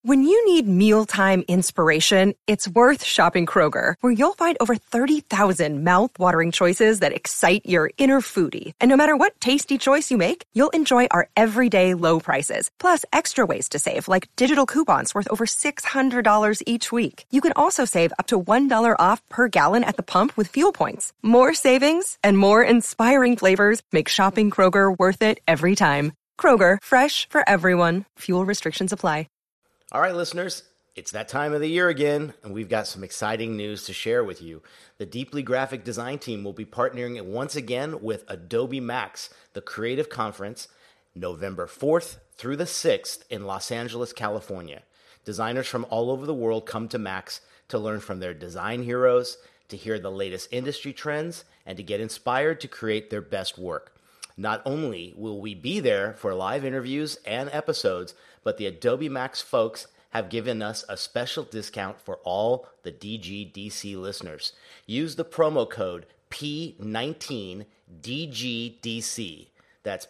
When you need mealtime inspiration, it's worth shopping Kroger, where you'll find over 30,000 mouth-watering choices that excite your inner foodie. And no matter what tasty choice you make, you'll enjoy our everyday low prices, plus extra ways to save, like digital coupons worth over $600 each week. You can also save up to $1 off per gallon at the pump with fuel points. More savings and more inspiring flavors make shopping Kroger worth it every time. Kroger, fresh for everyone. Fuel restrictions apply. All right, listeners, it's that time of the year again, and we've got some exciting news to share with you. The Deeply Graphic Design team will be partnering once again with Adobe Max, the creative conference, November 4th through the 6th in Los Angeles, California. Designers from all over the world come to Max to learn from their design heroes, to hear the latest industry trends, and to get inspired to create their best work. Not only will we be there for live interviews and episodes, but the Adobe Max folks have given us a special discount for all the DGDC listeners. Use the promo code P19DGDC. That's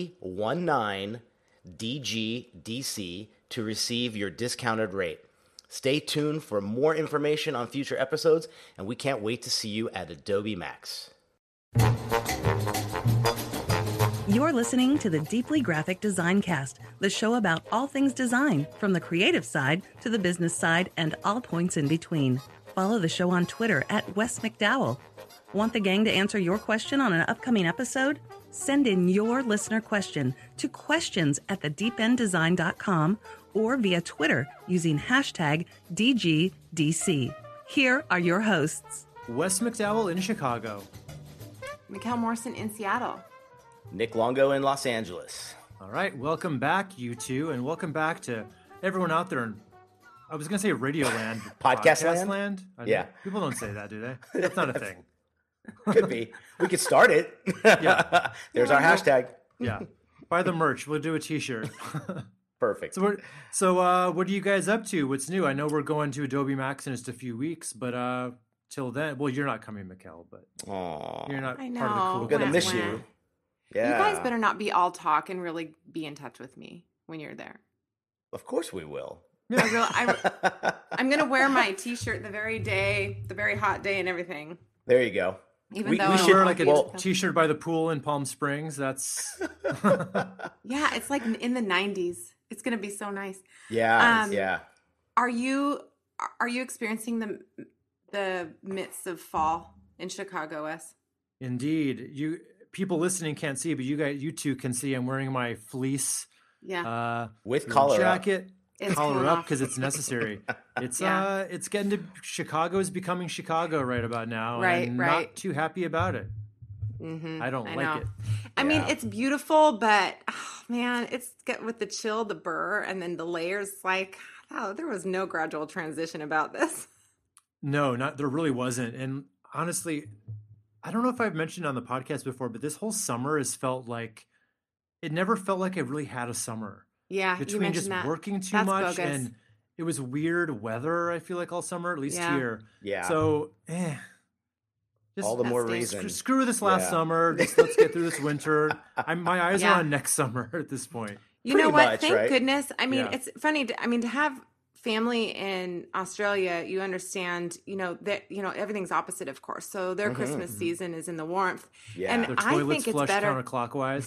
P19DGDC to receive your discounted rate. Stay tuned for more information on future episodes, and we can't wait to see you at Adobe Max. You're listening to the Deeply Graphic Design Cast, the show about all things design, from the creative side to the business side and all points in between. Follow the show on Twitter at Wes McDowell. Want the gang to answer your question on an upcoming episode? Send in your listener question to questions@thedeependdesign.com or via Twitter using hashtag DGDC. Here are your hosts. Wes McDowell in Chicago. Mikkel Morrison in Seattle. Nick Longo in Los Angeles. All right, welcome back, you two, and welcome back to everyone out there in, I was going to say Radio Land. Podcast land? Yeah. People don't say that, do they? That's not a thing. Could be. We could start it. Yeah. There's our hashtag. Yeah. Buy the merch. We'll do a t-shirt. Perfect. So what are you guys up to? What's new? I know we're going to Adobe Max in just a few weeks, but till then, well, you're not coming, Mikkel, but you're not part of the cool. We're going to miss you. Yeah. You guys better not be all talk and really be in touch with me when you're there. Of course we will. I'm going to wear my t-shirt the very hot day and everything. There you go. Even though we should wear like a t-shirt by the pool in Palm Springs. That's yeah, it's like in the 90s. It's going to be so nice. Yeah, yeah. Are you experiencing the midst of fall in Chicago, Wes? Indeed. People listening can't see, but you two can see. I'm wearing my fleece. Yeah. With collar jacket. It's collar up because it's necessary. It's it's getting to Chicago is becoming Chicago right about now. Right, and I'm right. not too happy about it. Mm-hmm. I don't like it. I mean, it's beautiful, but man, it's get with the chill, the burr, and then the layers. Like, there was no gradual transition about this. No, there really wasn't. And honestly, I don't know if I've mentioned on the podcast before, but this whole summer has felt like it never felt like I really had a summer. Yeah, between just working too much bogus. And it was weird weather. I feel like all summer, at least here. Yeah. So, just all the more reason. Screw this last summer. Just let's get through this winter. My eyes are on next summer at this point. You know what? Thank goodness. I mean, it's funny. To have family in Australia, you understand, that, everything's opposite, of course. So their Christmas season is in the warmth. Yeah. And their I think it's flush better counterclockwise.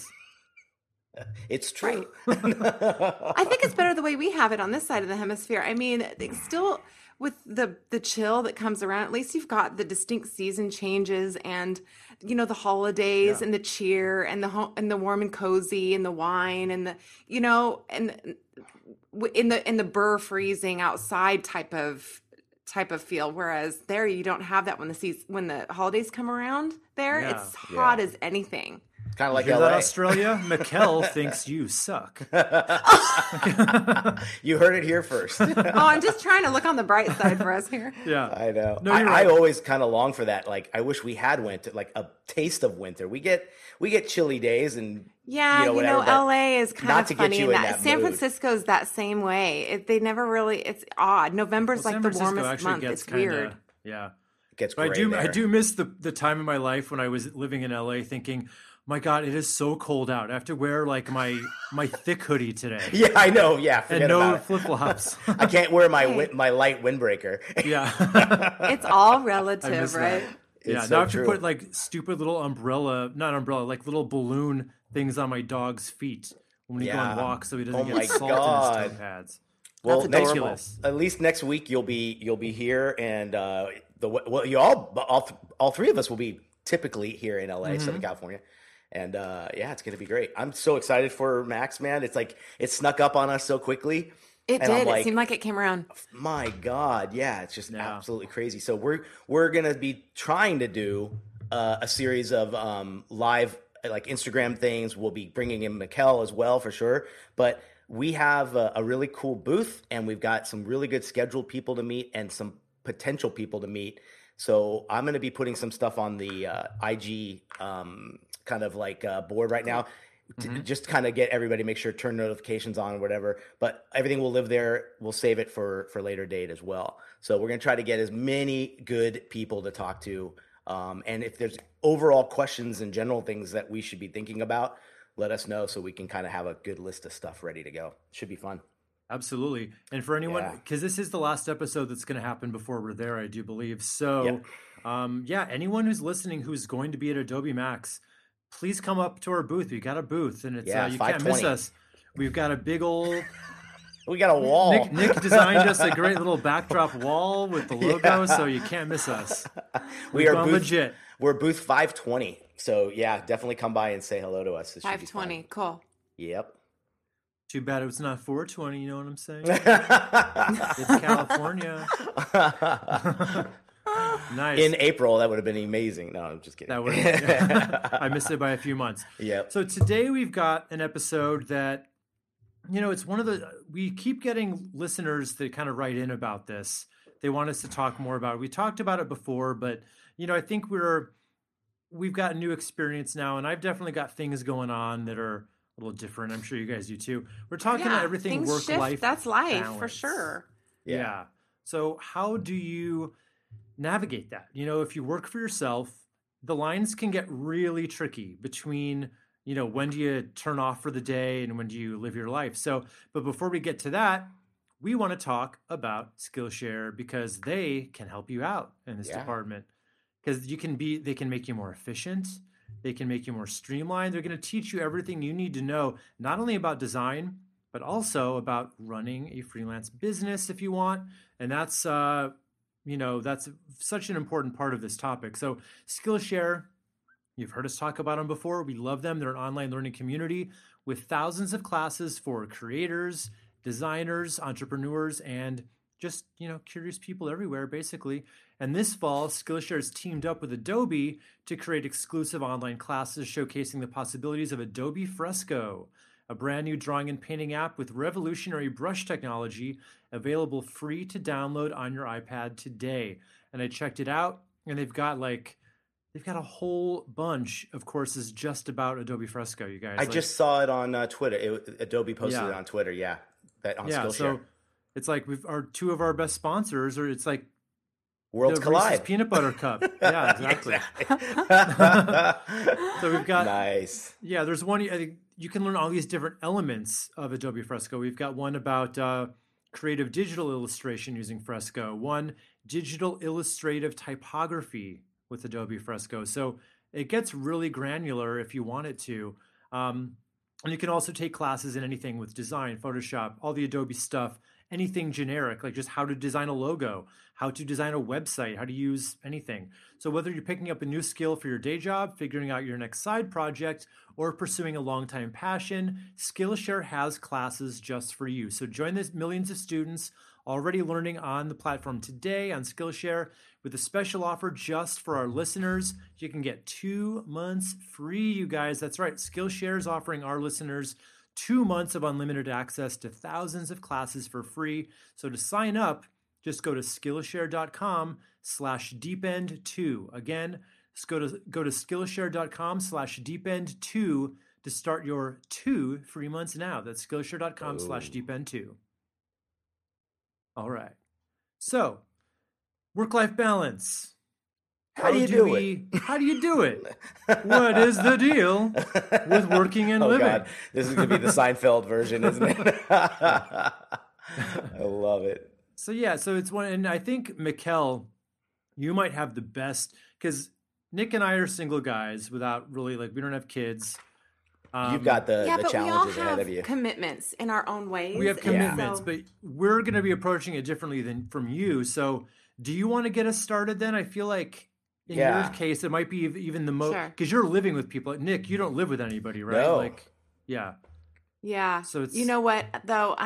It's true. Right. I think it's better the way we have it on this side of the hemisphere. I mean, still with the chill that comes around, at least you've got the distinct season changes and, the holidays and the cheer and the warm and cozy and the wine and the, and in the burr freezing outside type of feel. Whereas there you don't have that when the holidays come around there. Yeah. It's hot as anything. Kind of like LA. That Australia, Mikkel thinks you suck. You heard it here first. I'm just trying to look on the bright side for us here. Yeah, I know. No, you're right. I always kind of long for that. Like, I wish we had winter, like a taste of winter. We get chilly days and whatever, LA is kind of funny in that. San mood. Francisco's that same way. They never really. It's odd. November's like the warmest month. It's weird. Yeah. Gets but gray I do miss the time in my life when I was living in LA thinking, My God, it is so cold out. I have to wear like my thick hoodie today. Yeah, I know. Yeah, And forget no about it. flip-flops. I can't wear my Hey. my light windbreaker. Yeah. It's all I relative, miss that. right? Yeah, It's now I so have to true. put like stupid little like little balloon things on my dog's feet when we go on Yeah. walks so he doesn't Oh get my salt in his toe God. pads. Well, That's next adorable. Ridiculous. at least next week you'll be here, and you all three of us will be typically here in LA, Southern California, and yeah, it's gonna be great. I'm so excited for Max, man. It's like it snuck up on us so quickly, It and I'm did. It like, seemed like it came around. my God, yeah, it's just Yeah. absolutely crazy. So we're gonna be trying to do a series of live like Instagram things. We'll be bringing in Mikkel as well for sure, but we have a really cool booth, and we've got some really good scheduled people to meet and some potential people to meet. So I'm going to be putting some stuff on the IG kind of like board right now, just kind of get everybody, make sure turn notifications on or whatever. But everything will live there. We'll save it for later date as well. So we're going to try to get as many good people to talk to. And if there's overall questions and general things that we should be thinking about, let us know so we can kind of have a good list of stuff ready to go. Should be fun. Absolutely. And for anyone, Yeah. because this is the last episode that's going to happen before we're there, I do believe. So, yeah, anyone who's listening who's going to be at Adobe Max, please come up to our booth. We got a booth, and it's Yeah, you can't miss 520. us. We've got a big old We got a wall. Nick designed us a great little backdrop wall with the logo, so you can't miss us. We are gone booth, legit. We're booth 520. So yeah, definitely come by and say hello to us. This should be fun. 520. Cool. Yep. Too bad it's not 420. You know what I'm saying? It's California. Nice. In April, that would have been amazing. No, I'm just kidding. That would I missed it by a few months. Yep. So today we've got an episode that, it's one of we keep getting listeners that kind of write in about this. They want us to talk more about it. We talked about it before, but I think we've got a new experience now, and I've definitely got things going on that are a little different. I'm sure you guys do too. We're talking about everything things shift. work-life That's life for balance. sure. Yeah. So how do you navigate that? If you work for yourself, the lines can get really tricky between, when do you turn off for the day and when do you live your life? So, but before we get to that, we want to talk about Skillshare because they can help you out in this department. Because they can make you more efficient. They can make you more streamlined. They're going to teach you everything you need to know, not only about design, but also about running a freelance business if you want. And that's, that's such an important part of this topic. So Skillshare, you've heard us talk about them before. We love them. They're an online learning community with thousands of classes for creators, designers, entrepreneurs, and just, curious people everywhere, basically. And this fall, Skillshare has teamed up with Adobe to create exclusive online classes showcasing the possibilities of Adobe Fresco, a brand new drawing and painting app with revolutionary brush technology available free to download on your iPad today. And I checked it out, and they've got a whole bunch of courses just about Adobe Fresco, you guys. I just saw it on Twitter. Adobe posted it on Twitter. Yeah. That on Skillshare. So it's like two of our best sponsors, or it's like Worlds the collide. Reese's Peanut Butter Cup. Yeah, exactly. So we've got nice. Yeah, there's one. I think you can learn all these different elements of Adobe Fresco. We've got one about creative digital illustration using Fresco. One digital illustrative typography with Adobe Fresco. So it gets really granular if you want it to. And you can also take classes in anything with design, Photoshop, all the Adobe stuff, anything generic, like just how to design a logo, how to design a website, how to use anything. So whether you're picking up a new skill for your day job, figuring out your next side project, or pursuing a longtime passion, Skillshare has classes just for you. So join the millions of students already learning on the platform today on Skillshare with a special offer just for our listeners. You can get 2 months free, you guys. That's right. Skillshare is offering our listeners 2 months of unlimited access to thousands of classes for free. So to sign up, just go to Skillshare.com/deepend2. Again, go to Skillshare.com/deepend2 to start your 2 free months now. That's Skillshare.com/deepend2. All right. So, work-life balance. How do you do it? What is the deal with working and living? God. This is going to be the Seinfeld version, isn't it? I love it. So it's one, and I think Mikkel, you might have the best, because Nick and I are single guys without really, like, we don't have kids. You've got the challenges ahead of you. Commitments in our own ways. We have commitments, but we're going to be approaching it differently than from you. So do you want to get us started then? I feel like in your case, it might be even the most, because you're living with people. Nick, you don't live with anybody, right? No. Like, yeah. Yeah. So it's, you know what, though,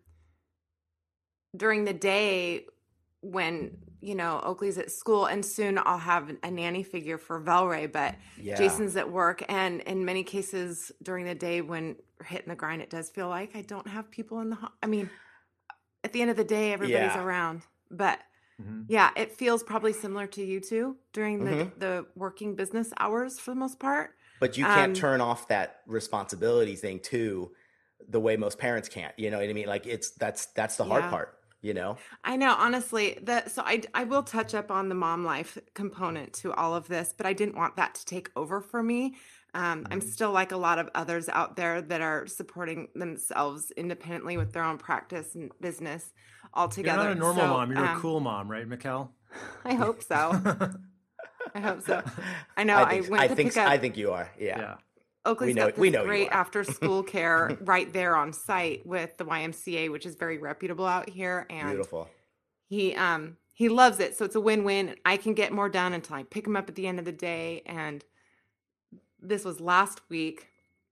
during the day when, Oakley's at school, and soon I'll have a nanny figure for Velray, but Jason's at work. And in many cases during the day when we're hitting the grind, it does feel like I don't have people in the home. I mean, at the end of the day, everybody's around, but it feels probably similar to you two during the working business hours for the most part. But you can't turn off that responsibility thing too, the way most parents can't. You know what I mean? Like that's the hard part. I know, honestly, so I will touch up on the mom life component to all of this, but I didn't want that to take over for me. I'm still like a lot of others out there that are supporting themselves independently with their own practice and business all together. You're not a normal mom. You're a cool mom, right, Mikkel? I hope so. I hope so. I know. I think you are. Yeah. Oakley's got this great after-school care right there on site with the YMCA, which is very reputable out here. And beautiful. He loves it, so it's a win-win. I can get more done until I pick him up at the end of the day. And this was last week.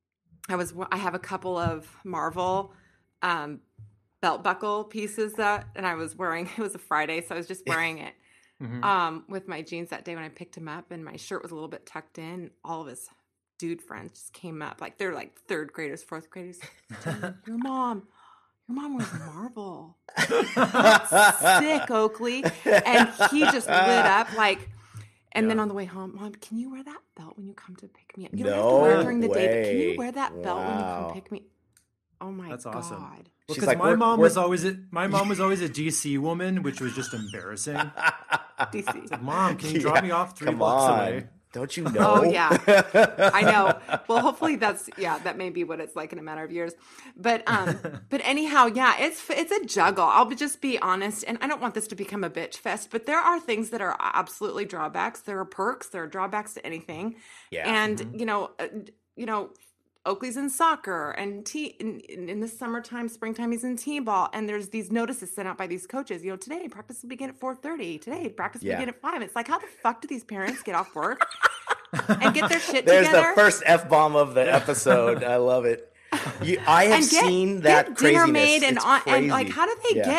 I have a couple of Marvel belt buckle pieces and I was wearing. It was a Friday, so I was just wearing it with my jeans that day when I picked him up, and my shirt was a little bit tucked in. All of his dude friends just came up, like they're like third graders, fourth graders. Your mom was Marvel. That's sick, Oakley. And he just lit up like. And then on the way home, Mom, can you wear that belt when you come to pick me up? You don't have to wear it during the day, but can you wear that belt when you come pick me? Oh my God. That's awesome. Well, She's because like, my mom was always a DC woman, which was just embarrassing. DC. Like, Mom, can you drop me off 3 blocks away? Don't you know? Oh, yeah. I know. Well, hopefully that may be what it's like in a matter of years. But anyhow, it's a juggle. I'll just be honest, and I don't want this to become a bitch fest, but there are things that are absolutely drawbacks. There are perks. There are drawbacks to anything. Yeah. And, Oakley's in soccer, and in the summertime, springtime, he's in t-ball, and there's these notices sent out by these coaches. Today practice will begin at 4:30. Today practice will begin at 5. It's like, how the fuck do these parents get off work and get their shit There's together? The first F-bomb of the episode. I love it. I have seen that craziness. Dinner made and like, how do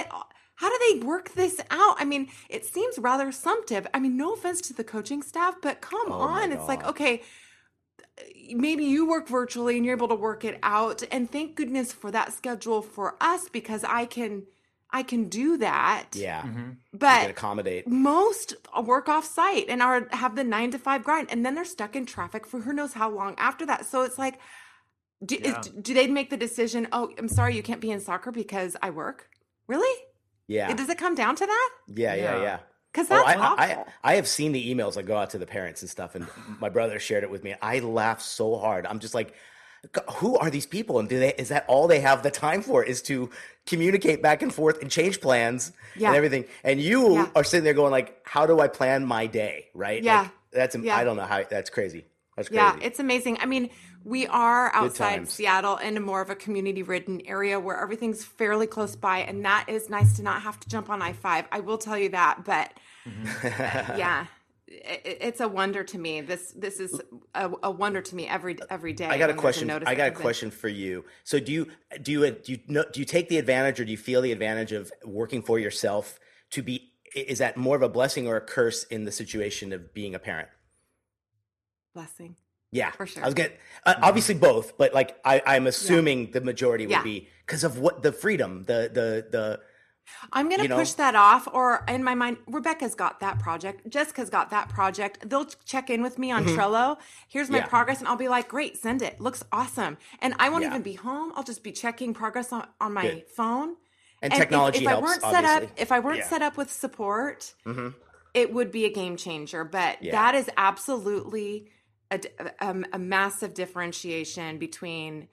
they work this out? I mean, it seems rather assumptive. I mean, no offense to the coaching staff, but come on. It's like, okay, maybe you work virtually and you're able to work it out. And thank goodness for that schedule for us, because I can do that. Yeah. But you can accommodate. Most work off site and have the 9 to 5 grind, and then they're stuck in traffic for who knows how long after that. So it's like, do they make the decision, oh, I'm sorry, you can't be in soccer because I work? Really? Yeah. Does it come down to that? Yeah. Because that's awful. I have seen the emails that go out to the parents and stuff, and my brother shared it with me. I laughed so hard. I'm just like, who are these people? And is that all they have the time for, is to communicate back and forth and change plans and everything? And you are sitting there going like, how do I plan my day? Right? Yeah. Like, I don't know how. That's crazy. That's crazy. Yeah, it's amazing. I mean, we are outside Seattle in more of a community-ridden area where everything's fairly close by, and that is nice to not have to jump on I-5. I will tell you that, but it's a wonder to me. This is a wonder to me every day. I got a question. I got a question for you. So do you take the advantage, or do you feel the advantage of working for yourself to be? Is that more of a blessing or a curse in the situation of being a parent? Blessing. Yeah, for sure. I was getting obviously both, but like I'm assuming the majority would be because of what the freedom, the. I'm going to push that off, or in my mind, Rebecca's got that project. Jessica's got that project. They'll check in with me on Trello. Here's my progress, and I'll be like, great, send it. Looks awesome. And I won't even be home. I'll just be checking progress on my phone. And technology helps, if I weren't set up with support, it would be a game changer. But Yeah. that is absolutely a massive differentiation between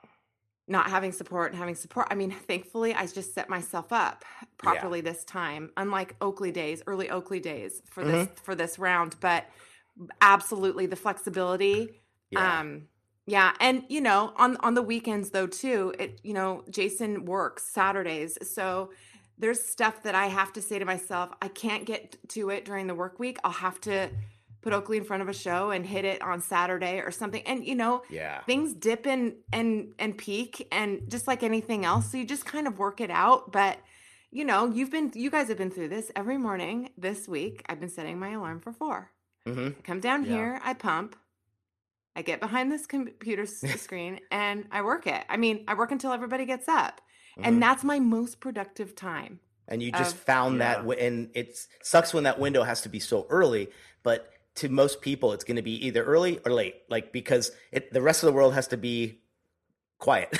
not having support and having support. I mean, thankfully, I just set myself up properly this time, unlike early Oakley days for this round. But absolutely, the flexibility. Yeah. Yeah, and on the weekends though too, Jason works Saturdays, so there's stuff that I have to say to myself, I can't get to it during the work week. I'll have to put Oakley in front of a show and hit it on Saturday or something. And things dip and peak, and just like anything else, so you just kind of work it out. But you guys have been through this every morning this week. I've been setting my alarm for 4. Mm-hmm. I come down here, I pump, I get behind this computer screen, and I work it. I mean, I work until everybody gets up, and that's my most productive time. And you just found that, and it sucks when that window has to be so early, but to most people, it's going to be either early or late, like, because the rest of the world has to be quiet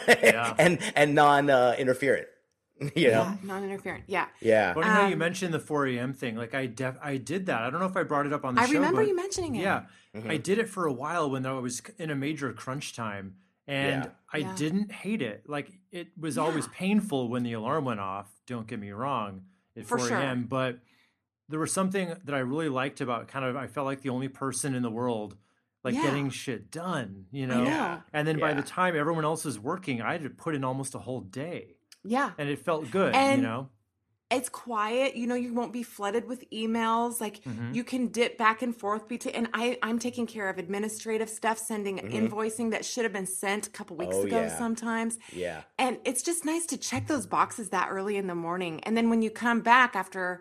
and non-interferent. Non-interferent. Yeah. Funny how you mentioned the 4 a.m. thing. Like I did that. I don't know if I brought it up on the show. I remember you mentioning it. Yeah, I did it for a while when I was in a major crunch time, and I didn't hate it. Like, it was always painful when the alarm went off. Don't get me wrong, at 4 a.m. But there was something that I really liked about I felt like the only person in the world getting shit done. I know. And then by the time everyone else is working, I had to put in almost a whole day. Yeah. And it felt good, and it's quiet. You won't be flooded with emails. Like, you can dip back and forth between, and I'm taking care of administrative stuff, sending invoicing that should have been sent a couple weeks ago sometimes. Yeah. And it's just nice to check those boxes that early in the morning. And then when you come back after,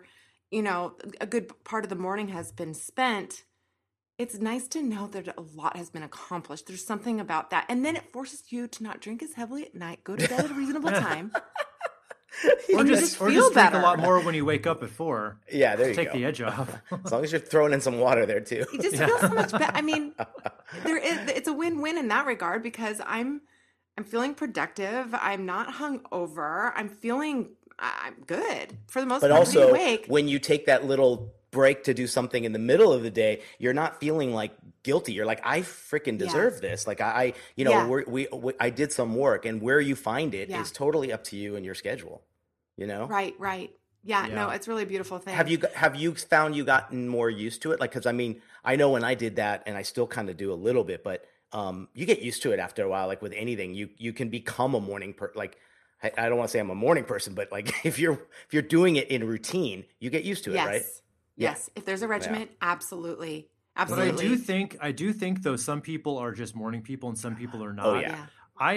a good part of the morning has been spent, it's nice to know that a lot has been accomplished. There's something about that. And then it forces you to not drink as heavily at night, go to bed at a reasonable time. Or just drink a lot more when you wake up at 4. Yeah, there you Take go. the edge off. As long as you're throwing in some water there too. You just feel so much better. I mean, it's a win-win in that regard, because I'm feeling productive. I'm not hungover. I'm good for the most part. But also, awake. when you take that little break to do something in the middle of the day, you're not feeling like guilty. You're like, I freaking deserve this. Like, I did some work, and where you find it is totally up to you and your schedule. Right. Yeah, no, it's really a beautiful thing. Have you found you gotten more used to it? Like, because I mean, I know when I did that, and I still kind of do a little bit, but you get used to it after a while. Like with anything, you can become a morning like. I don't want to say I'm a morning person, but like if you're doing it in routine, you get used to it, right? Yes. If there's a regiment, absolutely. But I do think though, some people are just morning people and some people are not. Oh yeah.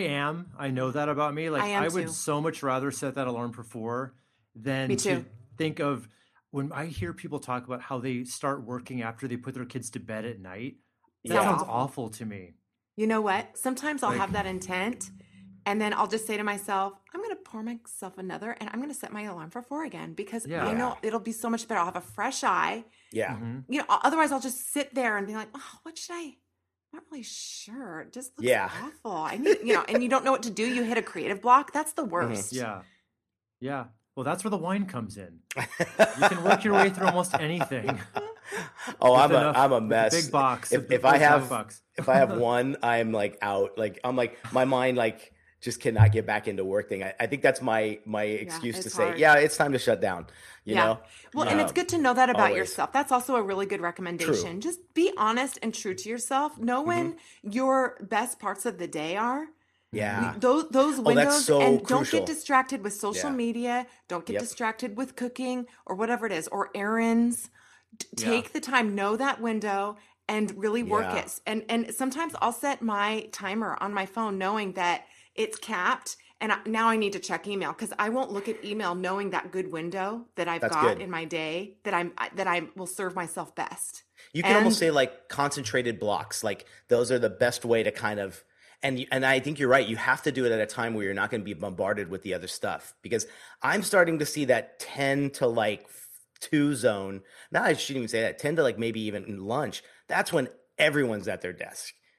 I know that about me. Like, I would so much rather set that alarm for 4 than to think of when I hear people talk about how they start working after they put their kids to bed at night. That sounds awful to me. You know what? Sometimes I'll have that intent, and then I'll just say to myself, I'm going to pour myself another, and I'm going to set my alarm for 4 again, because I know it'll be so much better. I'll have a fresh eye. Yeah. Otherwise I'll just sit there and be like, oh, what should I? I'm not really sure. It just looks awful. I need, and you don't know what to do. You hit a creative block. That's the worst. Yeah. Well, that's where the wine comes in. You can work your way through almost anything. Oh, I'm a mess. Big box. If I have one, I'm like out. Like I'm like my mind like just cannot get back into work thing. I think that's my excuse to say, it's time to shut down. You know? Well, and it's good to know that about yourself. That's also a really good recommendation. True. Just be honest and true to yourself. Know when your best parts of the day are. Yeah. Those windows, that's so and crucial. Don't get distracted with social media. Don't get distracted with cooking or whatever it is, or errands. Take the time, know that window, and really work it. And sometimes I'll set my timer on my phone knowing that it's capped, and now I need to check email, because I won't look at email knowing that good window that I've got in my day that I will serve myself best. You can almost say like concentrated blocks. Like those are the best way to kind of, and I think you're right. You have to do it at a time where you're not going to be bombarded with the other stuff, because I'm starting to see that 10 to like 2 zone. Now I shouldn't even say that, 10 to like maybe even lunch. That's when everyone's at their desk.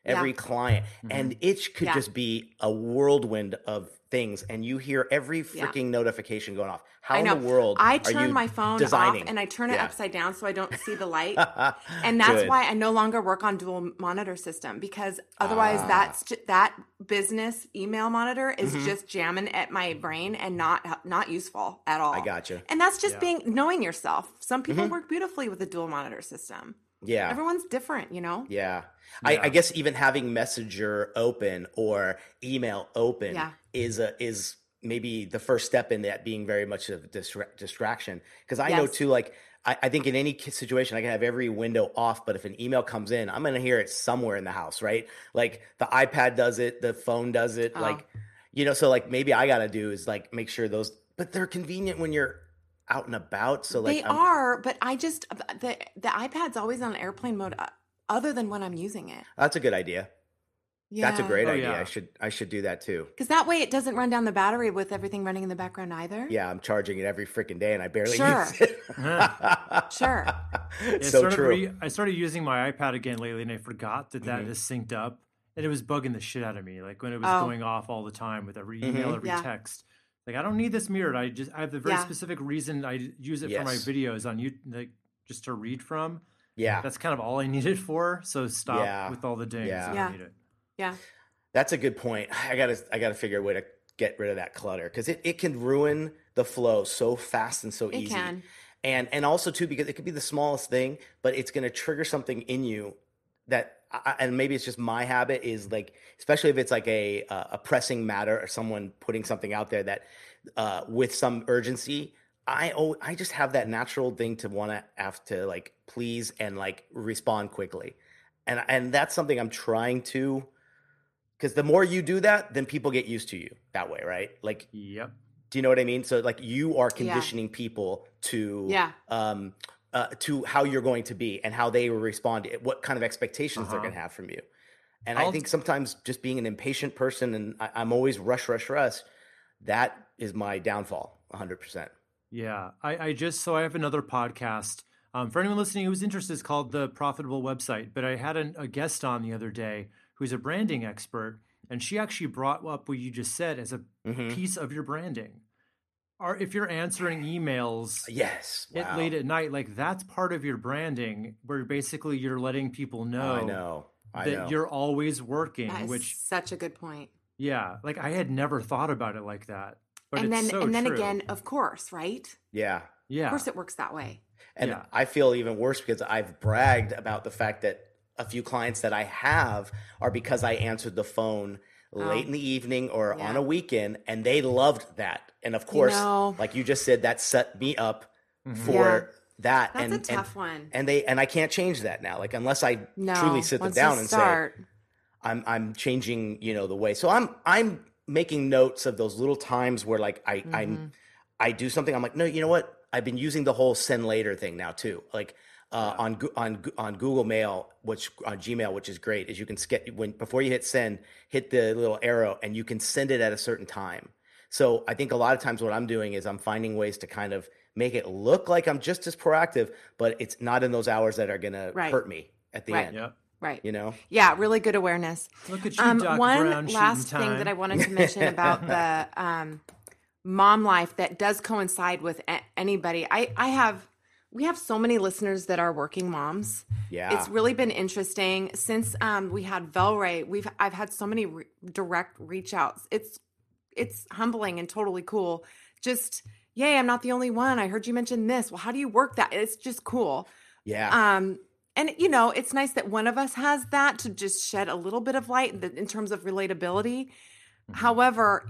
every client, and it could Yeah. just be a whirlwind of things, and you hear every freaking notification going off. How I know. in the world I are turn you my phone designing? off and I turn it Yeah. upside down so I don't see the light. And that's Good. why I no longer work on dual monitor system, because otherwise that business email monitor is just jamming at my brain and not useful at all. I gotcha. And that's just knowing yourself. Some people work beautifully with a dual monitor system. Yeah. Everyone's different, you know? Yeah. I guess even having Messenger open or email open is maybe the first step in that being very much of a distraction. Because I know too, like, I think in any situation I can have every window off, but if an email comes in, I'm going to hear it somewhere in the house, right? Like the iPad does it, the phone does it, like, you know, so like maybe I got to do is like make sure those, but they're convenient when you're out and about. So like they are, but I just, the iPad's always on airplane mode other than when I'm using it. That's a good idea. Yeah. That's a great idea. Yeah. I should do that too. Because that way it doesn't run down the battery with everything running in the background either. Yeah, I'm charging it every freaking day and I barely Sure. use it. Sure. So true. I started using my iPad again lately, and I forgot that is synced up, and it was bugging the shit out of me. Like when it was going off all the time with every email, every text. Like I don't need this mirrored. I have the very specific reason I use it for my videos on YouTube, like just to read from. Yeah. That's kind of all I need it for. So stop with all the dings. Yeah. I don't need it. Yeah. That's a good point. I gotta figure a way to get rid of that clutter because it can ruin the flow so fast and so easy. Can. And also too, because it could be the smallest thing, but it's going to trigger something in you that, and maybe it's just my habit is like, especially if it's like a pressing matter or someone putting something out there that with some urgency, I just have that natural thing to want to have to like please and like respond quickly. And that's something I'm trying to, because the more you do that, then people get used to you that way, right? Like, Yep. do you know what I mean? So like you are conditioning people to how you're going to be and how they will respond, what kind of expectations they're going to have from you. And I think sometimes just being an impatient person and I'm always rush, that is my downfall 100%. Yeah. I have another podcast. For anyone listening who's interested, it's called The Profitable Website. But I had a guest on the other day who's a branding expert, and she actually brought up what you just said as a piece of your branding. Or if you're answering emails late at night, like that's part of your branding, where basically you're letting people know that you're always working. That is which such a good point. Yeah, like I had never thought about it like that. But and it's then true. again, of course, right? Yeah. Of course it works that way. And I feel even worse because I've bragged about the fact that a few clients that I have are because I answered the phone late in the evening or on a weekend, and they loved that. And of course, like you just said, that set me up for that. That's a tough one. And I can't change that now. Like unless I truly sit them down and say, I'm changing, the way. So I'm making notes of those little times where like I do something. I'm like, no, you know what? I've been using the whole send later thing now too. Like on Google Mail, on Gmail, which is great, is you can before you hit send, hit the little arrow and you can send it at a certain time. So I think a lot of times what I'm doing is I'm finding ways to kind of make it look like I'm just as proactive, but it's not in those hours that are going to hurt me at the end. Yep. Right. Yeah, really good awareness. Look at you, Doc one Brown, last thing that I wanted to mention about the mom life that does coincide with anybody. We have so many listeners that are working moms. Yeah. It's really been interesting since we had Velray. I've had so many direct reach outs. It's humbling and totally cool. Just, yay, I'm not the only one. I heard you mention this. Well, how do you work that? It's just cool. Yeah. And it's nice that one of us has that to just shed a little bit of light in terms of relatability. However,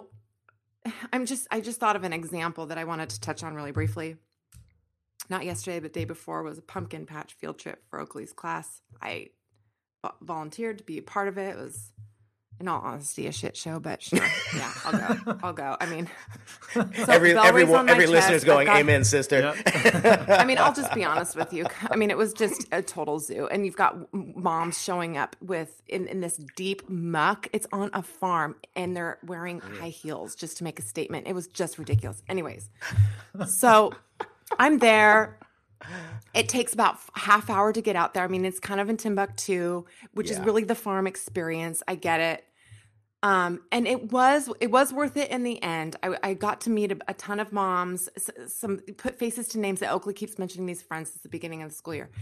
I just thought of an example that I wanted to touch on really briefly. Not yesterday, but the day before was a pumpkin patch field trip for Oakley's class. I volunteered to be a part of it. It was, in all honesty, a shit show, but sure. Yeah, I'll go. I mean, so every listener's going, amen, sister. Yep. I mean, I'll just be honest with you. I mean, it was just a total zoo. And you've got moms showing up in this deep muck. It's on a farm and they're wearing high heels just to make a statement. It was just ridiculous. Anyways, so I'm there. It takes about half hour to get out there. I mean, it's kind of in Timbuktu, which is really the farm experience. I get it. And it was worth it in the end. I got to meet a ton of moms, put faces to names that Oakley keeps mentioning these friends at the beginning of the school year.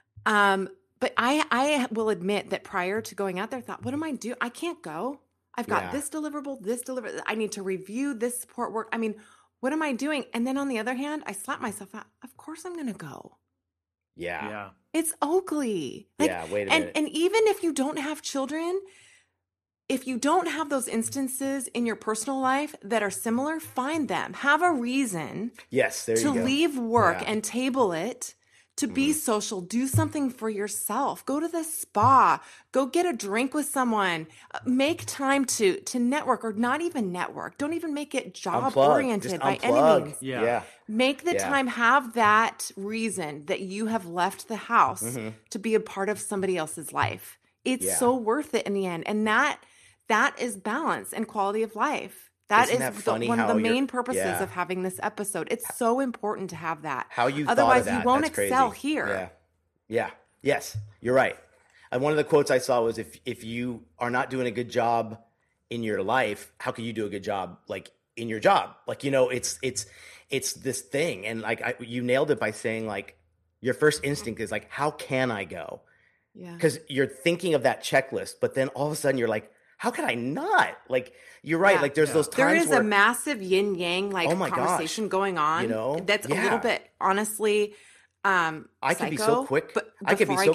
But I will admit that prior to going out there, I thought, what am I doing? I can't go. I've got this deliverable. I need to review this support work. I mean, what am I doing? And then on the other hand, I slapped myself out. Of course I'm going to go. Yeah. It's Oakley. Wait a minute. And even if you don't have children, if you don't have those instances in your personal life that are similar, find them. Have a reason to leave work and table it, to be social. Do something for yourself. Go to the spa. Go get a drink with someone. Make time to network, or not even network. Don't even make it job-oriented by any means. Yeah. Make the time, have that reason that you have left the house to be a part of somebody else's life. It's so worth it in the end. And that is balance and quality of life. That is one of the main purposes of having this episode. It's so important to have that. How you Otherwise, thought of that, you won't that's excel crazy. here. Yeah. Yes, you're right. And one of the quotes I saw was, if you are not doing a good job in your life, how can you do a good job like in your job? Like, it's this thing. And like you nailed it by saying, like, your first instinct is like, how can I go? Yeah. Because you're thinking of that checklist, but then all of a sudden you're like, how can I not? Like, you're right. Like, there's those times there is where a massive yin yang conversation going on. That's a little bit, honestly, I could be so quick. I could be so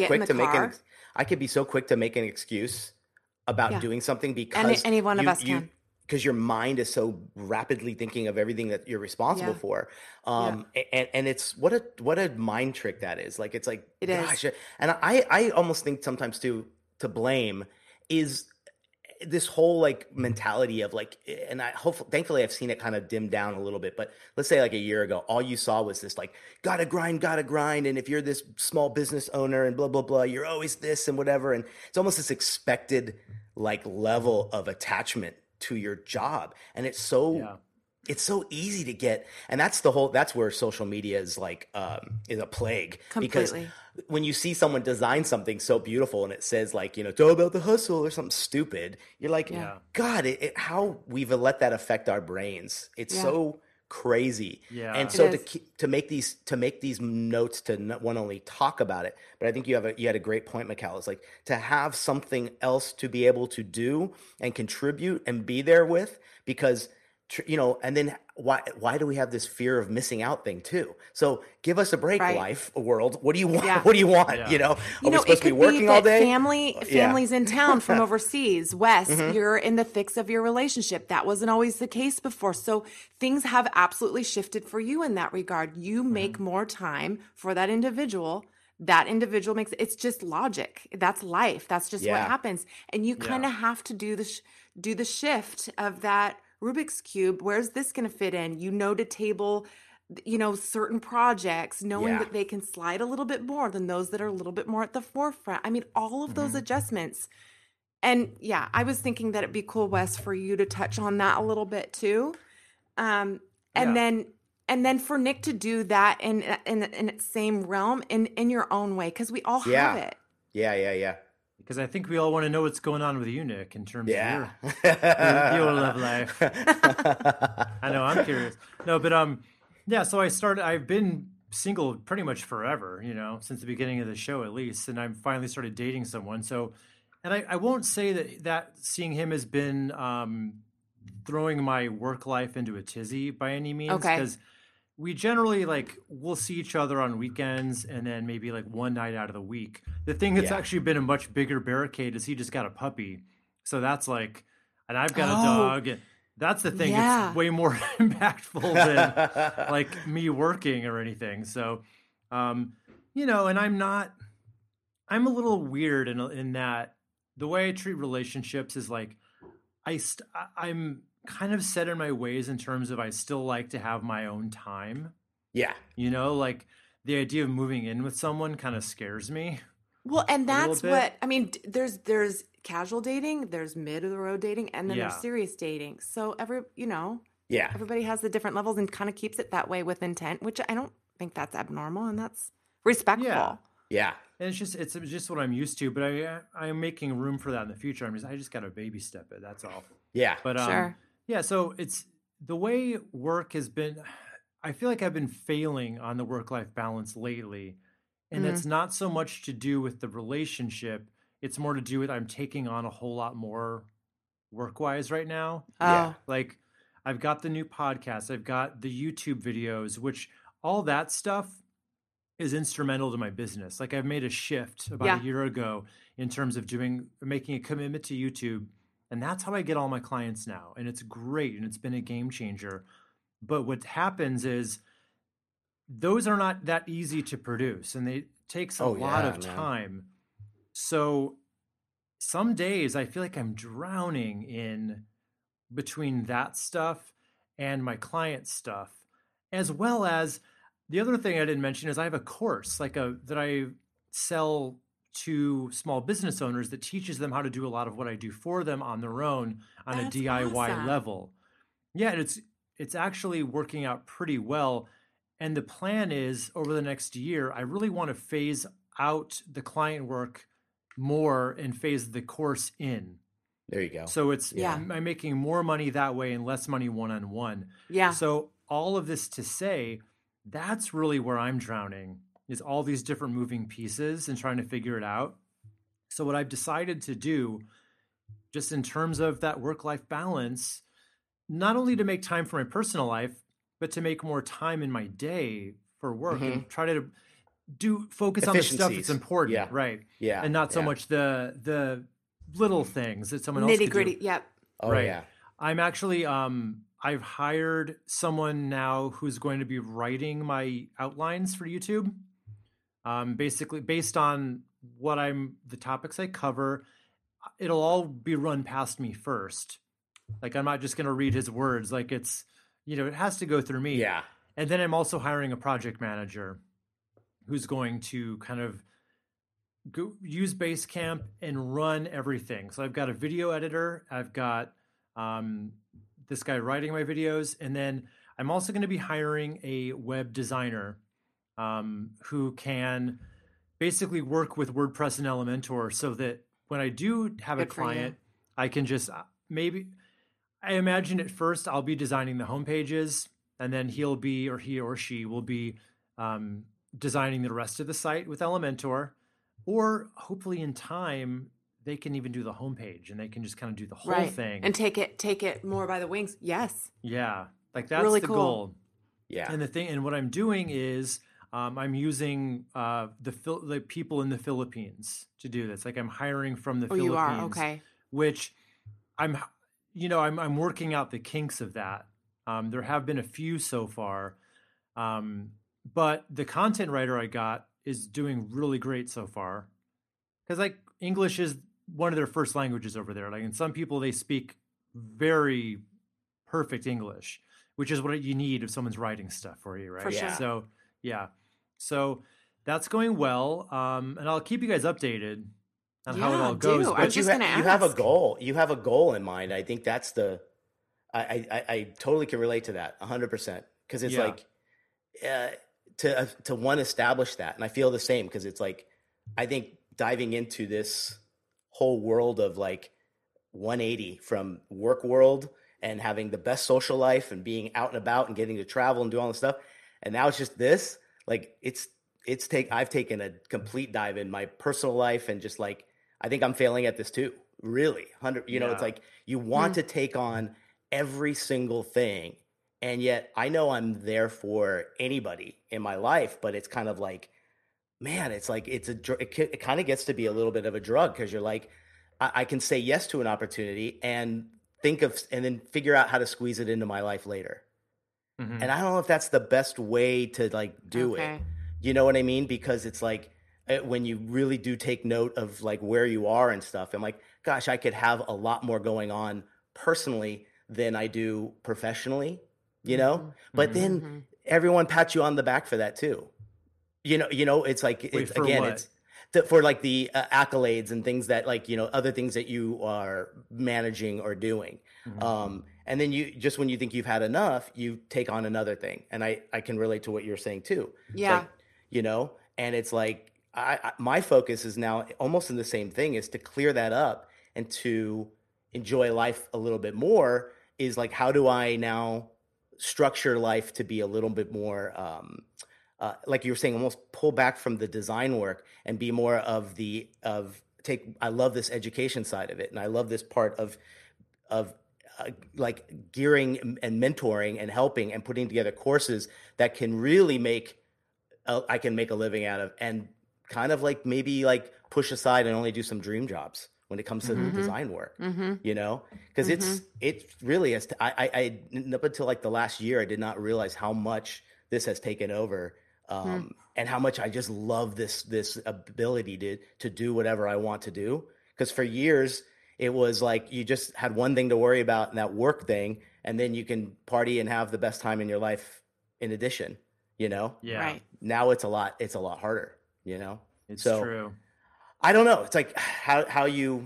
quick to make an excuse about doing something because any one of us can. Because your mind is so rapidly thinking of everything that you're responsible for. And it's what a mind trick that is. Like, it's like, gosh. And I almost think sometimes to blame is this whole like mentality of like, and thankfully I've seen it kind of dim down a little bit, but let's say like a year ago, all you saw was this like, gotta grind. And if you're this small business owner and blah, blah, blah, you're always this and whatever. And it's almost this expected like level of attachment to your job. And it's so easy to get. And that's where social media is like, is a plague. Completely. Because when you see someone design something so beautiful and it says like, it's all about the hustle or something stupid, you're like, God, how we've let that affect our brains. It's so crazy. Yeah. And so to make these notes, to not only talk about it, but I think you had a great point, Mikal. It's like to have something else to be able to do and contribute and be there with, because and then why do we have this fear of missing out thing too? So give us a break, world. What do you want? What do you want? Yeah. Are we supposed to be working all day? Families in town from overseas. Wes, you're in the thick of your relationship. That wasn't always the case before. So things have absolutely shifted for you in that regard. You make more time for that individual. That individual it's just logic. That's life. That's just what happens. And you kind of have to do the shift of that Rubik's Cube. Where's this going to fit in? To table, certain projects, knowing that they can slide a little bit more than those that are a little bit more at the forefront. I mean, all of those adjustments. And I was thinking that it'd be cool, Wes, for you to touch on that a little bit too. And then for Nick to do that in its same realm in your own way, because we all have it. Yeah. Because I think we all want to know what's going on with you, Nick, in terms of your love life. I know, I'm curious. No, but so I've been single pretty much forever, since the beginning of the show at least, and I finally started dating someone. So, and I won't say that seeing him has been throwing my work life into a tizzy by any means, because we generally we'll see each other on weekends and then maybe one night out of the week. The thing that's actually been a much bigger barricade is he just got a puppy. So that's and I've got a dog. And that's the thing. Yeah. It's way more impactful than me working or anything. So, and I'm a little weird in that the way I treat relationships is I'm kind of set in my ways in terms of I still like to have my own time. Yeah. The idea of moving in with someone kind of scares me. Well, and that's what, I mean, there's casual dating, there's mid of the road dating, and then there's serious dating. So everybody has the different levels and kind of keeps it that way with intent, which I don't think that's abnormal, and that's respectful. Yeah. And it's just what I'm used to, but I'm making room for that in the future. I just got to baby step it. That's all. Yeah. But Sure. yeah. So it's the way work has been. I feel like I've been failing on the work-life balance lately, and it's not so much to do with the relationship. It's more to do with I'm taking on a whole lot more work-wise right now. Oh, Like I've got the new podcast, I've got the YouTube videos, which all that stuff is instrumental to my business. Like I've made a shift about a year ago in terms of making a commitment to YouTube. And that's how I get all my clients now. And it's great. And it's been a game changer. But what happens is those are not that easy to produce and it takes a lot of time. So some days I feel like I'm drowning in between that stuff and my client stuff, as well as the other thing I didn't mention is I have a course that I sell to small business owners that teaches them how to do a lot of what I do for them on their own on That's a DIY awesome. level. Yeah, and it's actually working out pretty well. And the plan is over the next year, I really want to phase out the client work more and phase the course in. There you go. So I'm making more money that way and less money one-on-one. Yeah. So all of this to say, that's really where I'm drowning, is all these different moving pieces and trying to figure it out. So what I've decided to do, just in terms of that work-life balance, not only to make time for my personal life, but to make more time in my day for work and try to focus on the stuff that's important. Yeah. Right. Yeah. And not so much the little things that someone else could do. Nitty-gritty. Yep. Oh, Right. yeah. I'm actually I've hired someone now who's going to be writing my outlines for YouTube. Basically based on the topics I cover, it'll all be run past me first. Like I'm not just going to read his words. Like it's, it has to go through me. Yeah. And then I'm also hiring a project manager who's going to kind of use Basecamp and run everything. So I've got a video editor. I've got this guy writing my videos. And then I'm also going to be hiring a web designer who can basically work with WordPress and Elementor so that when I do have a client, I can just I imagine at first I'll be designing the home pages and then he or she will be designing the rest of the site with Elementor, or hopefully in time they can even do the homepage and they can just kind of do the whole thing and take it more by the wings. Yes. Yeah, like that's really the cool. goal. Yeah. And what I'm doing is I'm using the people in the Philippines to do this. Like I'm hiring from the Philippines. You are? Okay. Which I'm working out the kinks of that. There have been a few so far. But the content writer I got is doing really great so far. Because like English is one of their first languages over there. Like, and some people, they speak very perfect English, which is what you need if someone's writing stuff for you, right? For sure. So, yeah. So that's going well. And I'll keep you guys updated on how it all goes. I But was just going to ask. You have a goal. You have a goal in mind. I think that's I totally can relate to that 100%. Because it's like to one establish that. And I feel the same because it's like, I think diving into this whole world of like 180 from work world and having the best social life and being out and about and getting to travel and do all this stuff. And now it's just this, like I've taken a complete dive in my personal life and just like, I think I'm failing at this too. Really. 100, it's like you want to take on every single thing. And yet I know I'm there for anybody in my life, but it's kind of like, man, it's like, it kind of gets to be a little bit of a drug because you're like, I can say yes to an opportunity and then figure out how to squeeze it into my life later. Mm-hmm. And I don't know if that's the best way to like do it. You know what I mean? Because it's like, when you really do take note of like where you are and stuff, I'm like, gosh, I could have a lot more going on personally than I do professionally, but then everyone pats you on the back for that too. It's like, it's for like the accolades and things that like, other things that you are managing or doing. Mm-hmm. And then when you think you've had enough, you take on another thing. And I can relate to what you're saying too. Yeah. Like, And it's like, my focus is now almost in the same thing, is to clear that up and to enjoy life a little bit more. Is like, how do I now structure life to be a little bit more, like you were saying, almost pull back from the design work and be more of I love this education side of it. And I love this part of like gearing and mentoring and helping and putting together courses that can really I can make a living out of, and kind of like maybe like push aside and only do some dream jobs when it comes to the design work, you know, because it really has. I up until like the last year, I did not realize how much this has taken over, and how much I just love this ability to do whatever I want to do. Because for years it was like you just had one thing to worry about, and that work thing, and then you can party and have the best time in your life in addition, you know? Yeah. Right. Now it's a lot harder, you know? It's so, true. I don't know. It's like how you,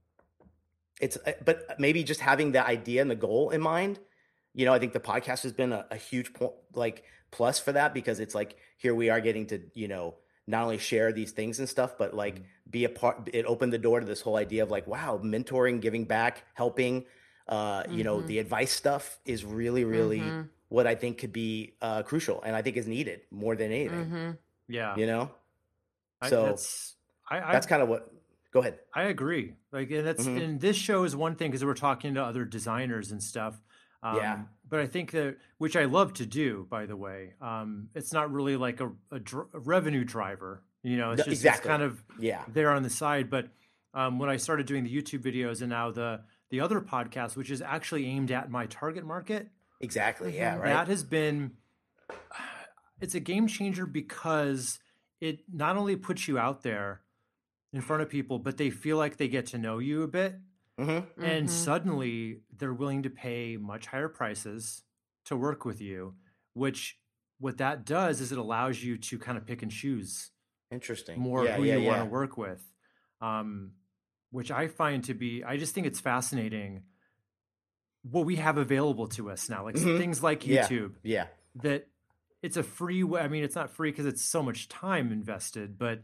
but maybe just having the idea and the goal in mind, you know, I think the podcast has been a huge plus for that, because it's like, here we are getting to, you know, not only share these things and stuff, but like be a part. It opened the door to this whole idea of like, wow, mentoring, giving back, helping, you know, the advice stuff is really, really what I think could be crucial, and I think is needed more than anything. Yeah. You know? That's kind of what, go ahead. I agree. Like, and that's, and this show is one thing because we're talking to other designers and stuff. But I think that, which I love to do, by the way, it's not really like a revenue driver, you know, it's just it's kind of there on the side. But when I started doing the YouTube videos and now the other podcast, which is actually aimed at my target market. Exactly. Yeah. Right. That has been, it's a game changer because it not only puts you out there in front of people, but they feel like they get to know you a bit. And suddenly they're willing to pay much higher prices to work with you, which what that does is it allows you to kind of pick and choose more who you want to work with, which I find to be, I just think it's fascinating what we have available to us now, like things like YouTube, that it's a free way. I mean, it's not free because it's so much time invested, but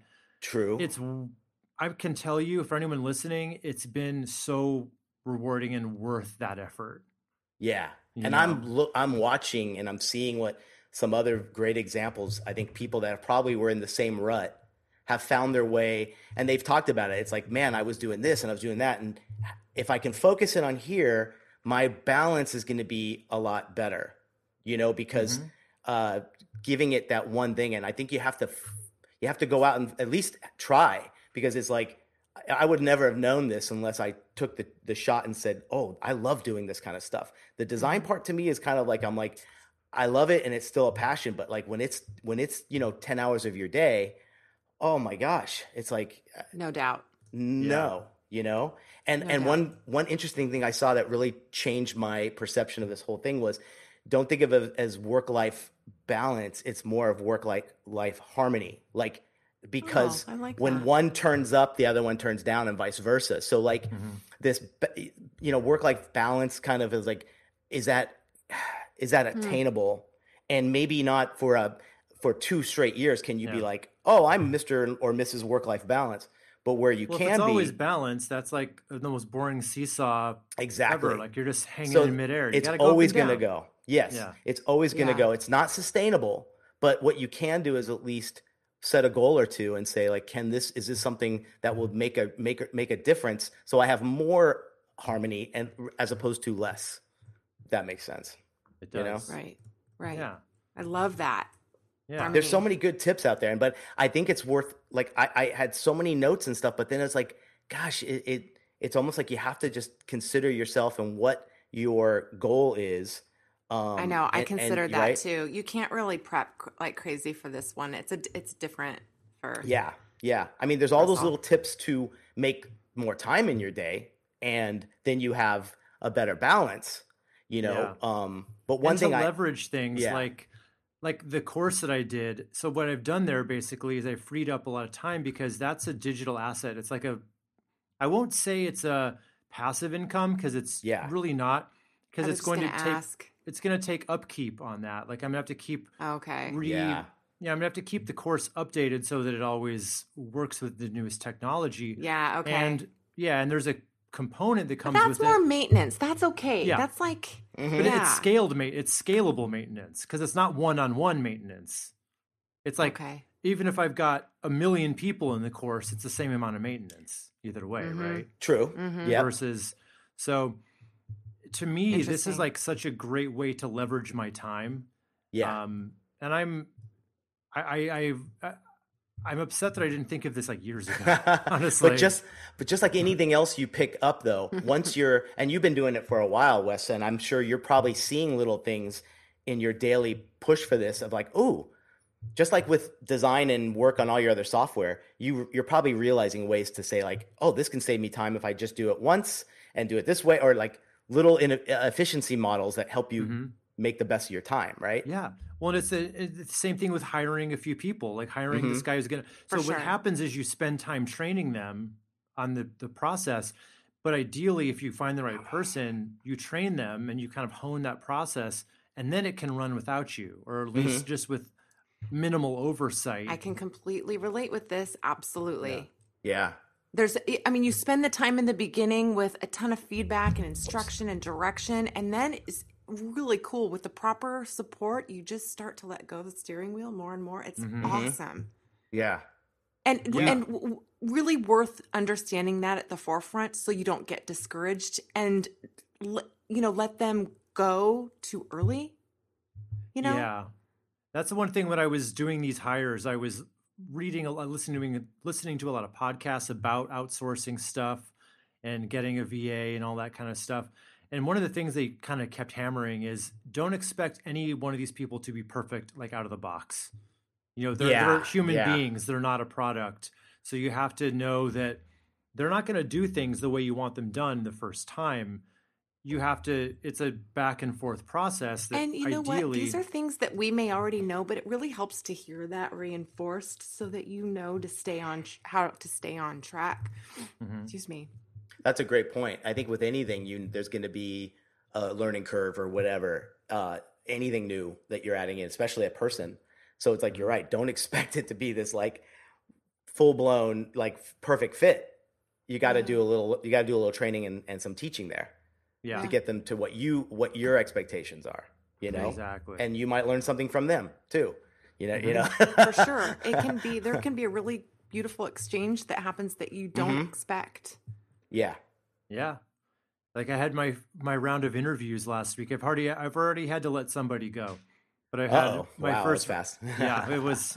I can tell you, for anyone listening, it's been so rewarding and worth that effort. Yeah. And I'm watching and I'm seeing what some other great examples, I think people that probably were in the same rut have found their way, and they've talked about it. It's like, man, I was doing this and I was doing that. And if I can focus it on here, my balance is going to be a lot better, you know, because giving it that one thing. And I think you have to go out and at least try, because it's like, I would never have known this unless I took the shot and said, oh, I love doing this kind of stuff. The design part to me is kind of like, I'm like, I love it and it's still a passion, but like when it's, you know, 10 hours of your day, oh my gosh, it's like, no doubt. No, you know? And one interesting thing I saw that really changed my perception of this whole thing was, don't think of it as work-life balance. It's more of work-life harmony. Like, because when one turns up, the other one turns down, and vice versa. So like this, you know, work-life balance kind of is like, is that attainable? And maybe not for 2 straight years can you be like, oh, I'm Mr. or Mrs. Work-life balance. But where you can if it's be always balanced, that's like the most boring seesaw ever. Like you're just hanging in midair. It's always going to go. Yes, it's always going to go. It's not sustainable. But what you can do is at least set a goal or two and say, like, is this something that will make a difference? So I have more harmony, and as opposed to less. If that makes sense. It does. You know? Right. Yeah. I love that. Yeah. There's so many good tips out there, but I think it's worth, like, I had so many notes and stuff, but then it's like, gosh, it's almost like you have to just consider yourself and what your goal is. I know. I consider that too. You can't really prep like crazy for this one. It's different for. Yeah. I mean, there's all those little tips to make more time in your day, and then you have a better balance, you know? Yeah. But one thing leverage things like the course that I did. So what I've done there basically is I freed up a lot of time, because that's a digital asset. It's like I won't say it's a passive income, because it's really not, because it's going to take upkeep on that. Like I'm gonna have to keep I'm gonna have to keep the course updated so that it always works with the newest technology. Yeah, okay. And there's a component that But comes that's with more it. maintenance. That's okay. Yeah. That's like, But yeah. it's scalable maintenance because it's not one-on-one maintenance. It's like Okay. even if I've got 1 million people in the course, it's the same amount of maintenance either way, right? True. Yeah. Versus, so to me, this is Interesting. like such a great way to leverage my time. Yeah. And I'm upset that I didn't think of this like years ago, honestly. but just like anything else you pick up though, once and you've been doing it for a while, Wes, and I'm sure you're probably seeing little things in your daily push for this of like, ooh, just like with design and work on all your other software, you're probably realizing ways to say like, oh, this can save me time if I just do it once and do it this way, or like little efficiency models that help you make the best of your time, right? Yeah. Well, it's the same thing with hiring a few people, like hiring this guy who's going to. So For sure. what happens is you spend time training them on the process. But ideally, if you find the right person, you train them and you kind of hone that process, and then it can run without you, or at least just with minimal oversight. I can completely relate with this. Absolutely. Yeah. You spend the time in the beginning with a ton of feedback and instruction and direction, and then it's really cool with the proper support. You just start to let go of the steering wheel more and more. It's awesome. Yeah. And really worth understanding that at the forefront so you don't get discouraged and let them go too early. Yeah. That's the one thing when I was doing these hires, I was reading a lot, listening to a lot of podcasts about outsourcing stuff and getting a VA and all that kind of stuff. And one of the things they kind of kept hammering is don't expect any one of these people to be perfect, like out of the box. They're human beings. They're not a product. So you have to know that they're not going to do things the way you want them done the first time. It's a back and forth process. That and you know ideally, what? These are things that we may already know, but it really helps to hear that reinforced so that you know to stay on how to stay on track. Excuse me. That's a great point. I think with anything, there's going to be a learning curve or whatever, anything new that you're adding in, especially a person. So it's like, you're right. Don't expect it to be this like full blown, like perfect fit. You got to do a little training and some teaching there to get them to what your expectations are, Exactly. And you might learn something from them too, For sure. There can be a really beautiful exchange that happens that you don't expect. Yeah. Yeah. Like I had my round of interviews last week. I've already had to let somebody go, but I had my first fast. Yeah, it was,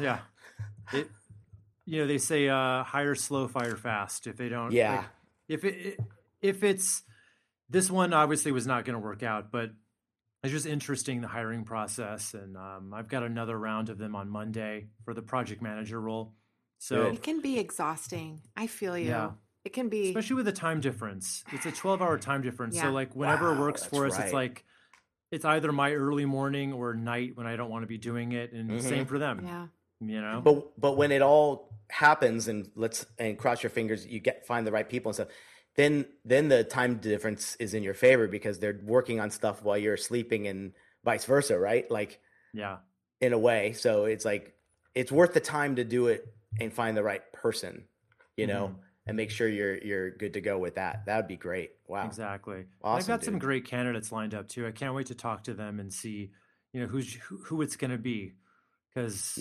they say, hire slow, fire fast. If they don't, yeah. Like, if it's, this one obviously was not going to work out, but it's just interesting, the hiring process. And I've got another round of them on Monday for the project manager role. So it can be exhausting. I feel you. Yeah. It can be, especially with the time difference. It's a 12-hour time difference. So like whenever it works for us, it's like, it's either my early morning or night when I don't want to be doing it. And same for them. Yeah. But when it all happens and cross your fingers, you find the right people and stuff, then the time difference is in your favor because they're working on stuff while you're sleeping and vice versa, right? Like, in a way. So it's like, it's worth the time to do it and find the right person, and make sure you're good to go with that. That would be great. Wow. Exactly. Awesome, I've got some great candidates lined up too. I can't wait to talk to them and see, who it's going to be. Because,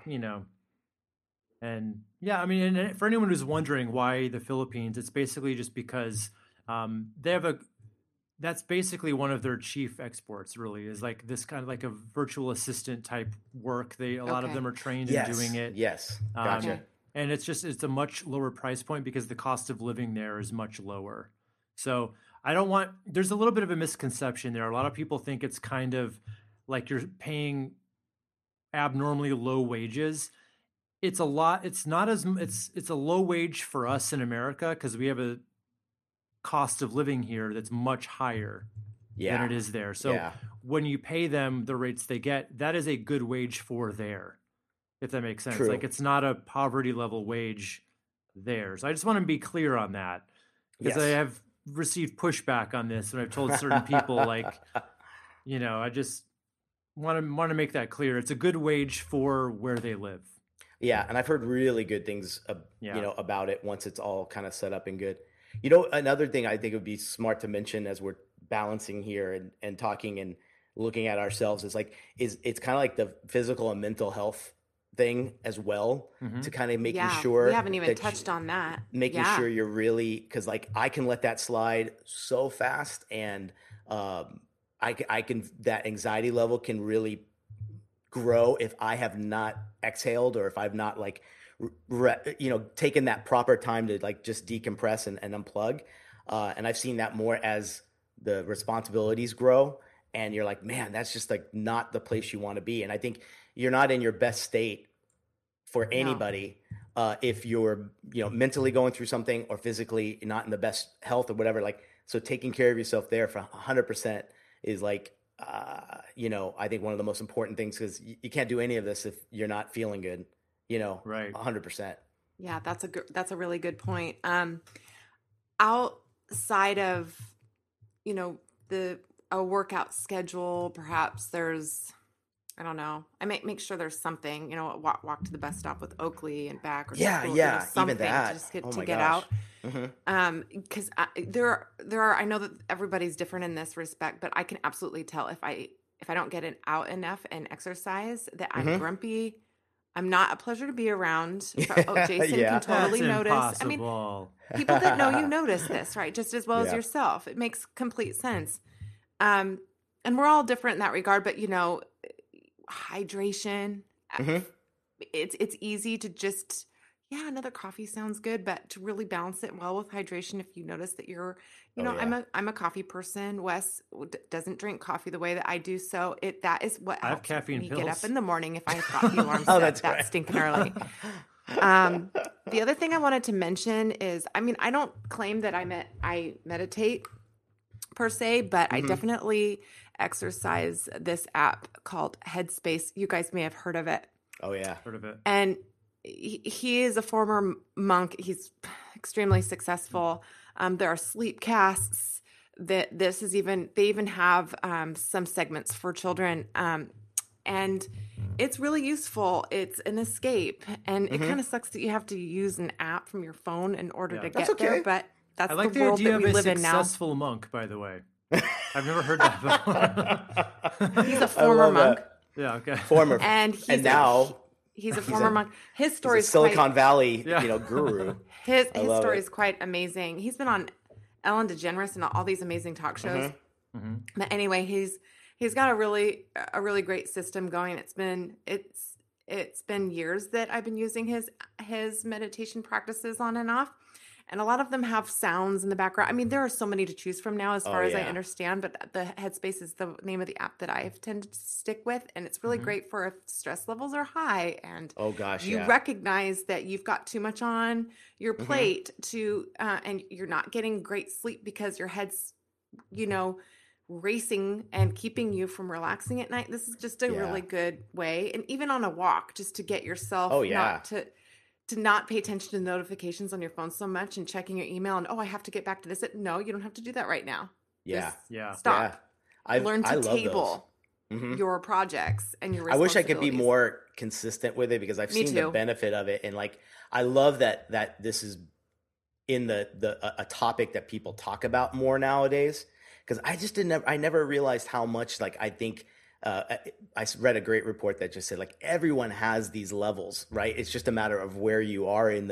and and for anyone who's wondering why the Philippines, it's basically just because they have that's basically one of their chief exports, really, is like this kind of like a virtual assistant type work. A lot of them are trained in doing it. Yes. Gotcha. And it's a much lower price point because the cost of living there is much lower. So there's a little bit of a misconception there. A lot of people think it's kind of like you're paying abnormally low wages. It's a low wage for us in America because we have a cost of living here that's much higher than it is there. So when you pay them the rates they get, that is a good wage for there. If that makes sense. True. Like it's not a poverty level wage there. So I just want to be clear on that because I have received pushback on this and I've told certain people like, Want to make that clear. It's a good wage for where they live. Yeah, and I've heard really good things, Yeah. about it once it's all kind of set up and good. Another thing I think would be smart to mention as we're balancing here and talking and looking at ourselves is it's kind of like the physical and mental health thing as well, to kind of making sure we haven't even that touched on that. making sure you're really, because like I can let that slide so fast, and I can, that anxiety level can really grow if I have not exhaled, or if I've not like taken that proper time to like just decompress and unplug. And I've seen that more as the responsibilities grow, and you're like, man, that's just like not the place you want to be. And I think you're not in your best state for anybody if you're mentally going through something, or physically not in the best health or whatever. Like, so taking care of yourself there for 100% is like I think one of the most important things, because you can't do any of this if you're not feeling good, Right. 100%. Yeah, that's a really good point. Outside of a workout schedule, perhaps there's, I don't know, I might make sure there's something, walk to the bus stop with Oakley and back, or something, even that. to just get, Oh to my get gosh. out. Because there are, I know that everybody's different in this respect, but I can absolutely tell if I don't get it out enough and exercise, that I'm grumpy. I'm not a pleasure to be around. Jason can totally That's notice. impossible. I mean, people that know you notice this, right? Just as well as yourself. It makes complete sense. And we're all different in that regard, but hydration. It's easy to just, another coffee sounds good, but to really balance it well with hydration, if you notice that you're, I'm a coffee person. Wes doesn't drink coffee the way that I do, so that is what I have helps caffeine me pills. get up in the morning if I have coffee alarms that's that right. stinking early. The other thing I wanted to mention is, I don't claim that I meditate per se, but I definitely exercise this app called Headspace. You guys may have heard of it. Oh yeah. Heard of it. And he is a former monk. He's extremely successful. There are sleep casts they even have some segments for children. And it's really useful. It's an escape. And it kind of sucks that you have to use an app from your phone in order to get there, but that's I like the the world idea that of we a live in now. successful monk, by the way. I've never heard that before. He's a former monk. Yeah, okay. Former. And now he's a former monk. His story he's a is Silicon Valley, Yeah. guru. His love story it. is quite amazing. He's been on Ellen DeGeneres and all these amazing talk shows. But anyway, he's got a really great system going. It's been years that I've been using his meditation practices on and off. And a lot of them have sounds in the background. I mean, there are so many to choose from now, as far as I understand, but the Headspace is the name of the app that I've tended to stick with. And it's really great for if stress levels are high and Oh gosh, you recognize that you've got too much on your plate and you're not getting great sleep because your head's, racing and keeping you from relaxing at night. This is just a really good way. And even on a walk, just to get yourself not to not pay attention to notifications on your phone so much and checking your email and, I have to get back to this. No, you don't have to do that right now. Yeah. Just stop. Yeah. Learn I to love table your projects and your I wish I could be responsibilities. more consistent with it, because I've seen the benefit of it. And like, I love that this is in a topic that people talk about more nowadays. Because I never realized how much, like, I think, I read a great report that just said, like, everyone has these levels, right? It's just a matter of where you are in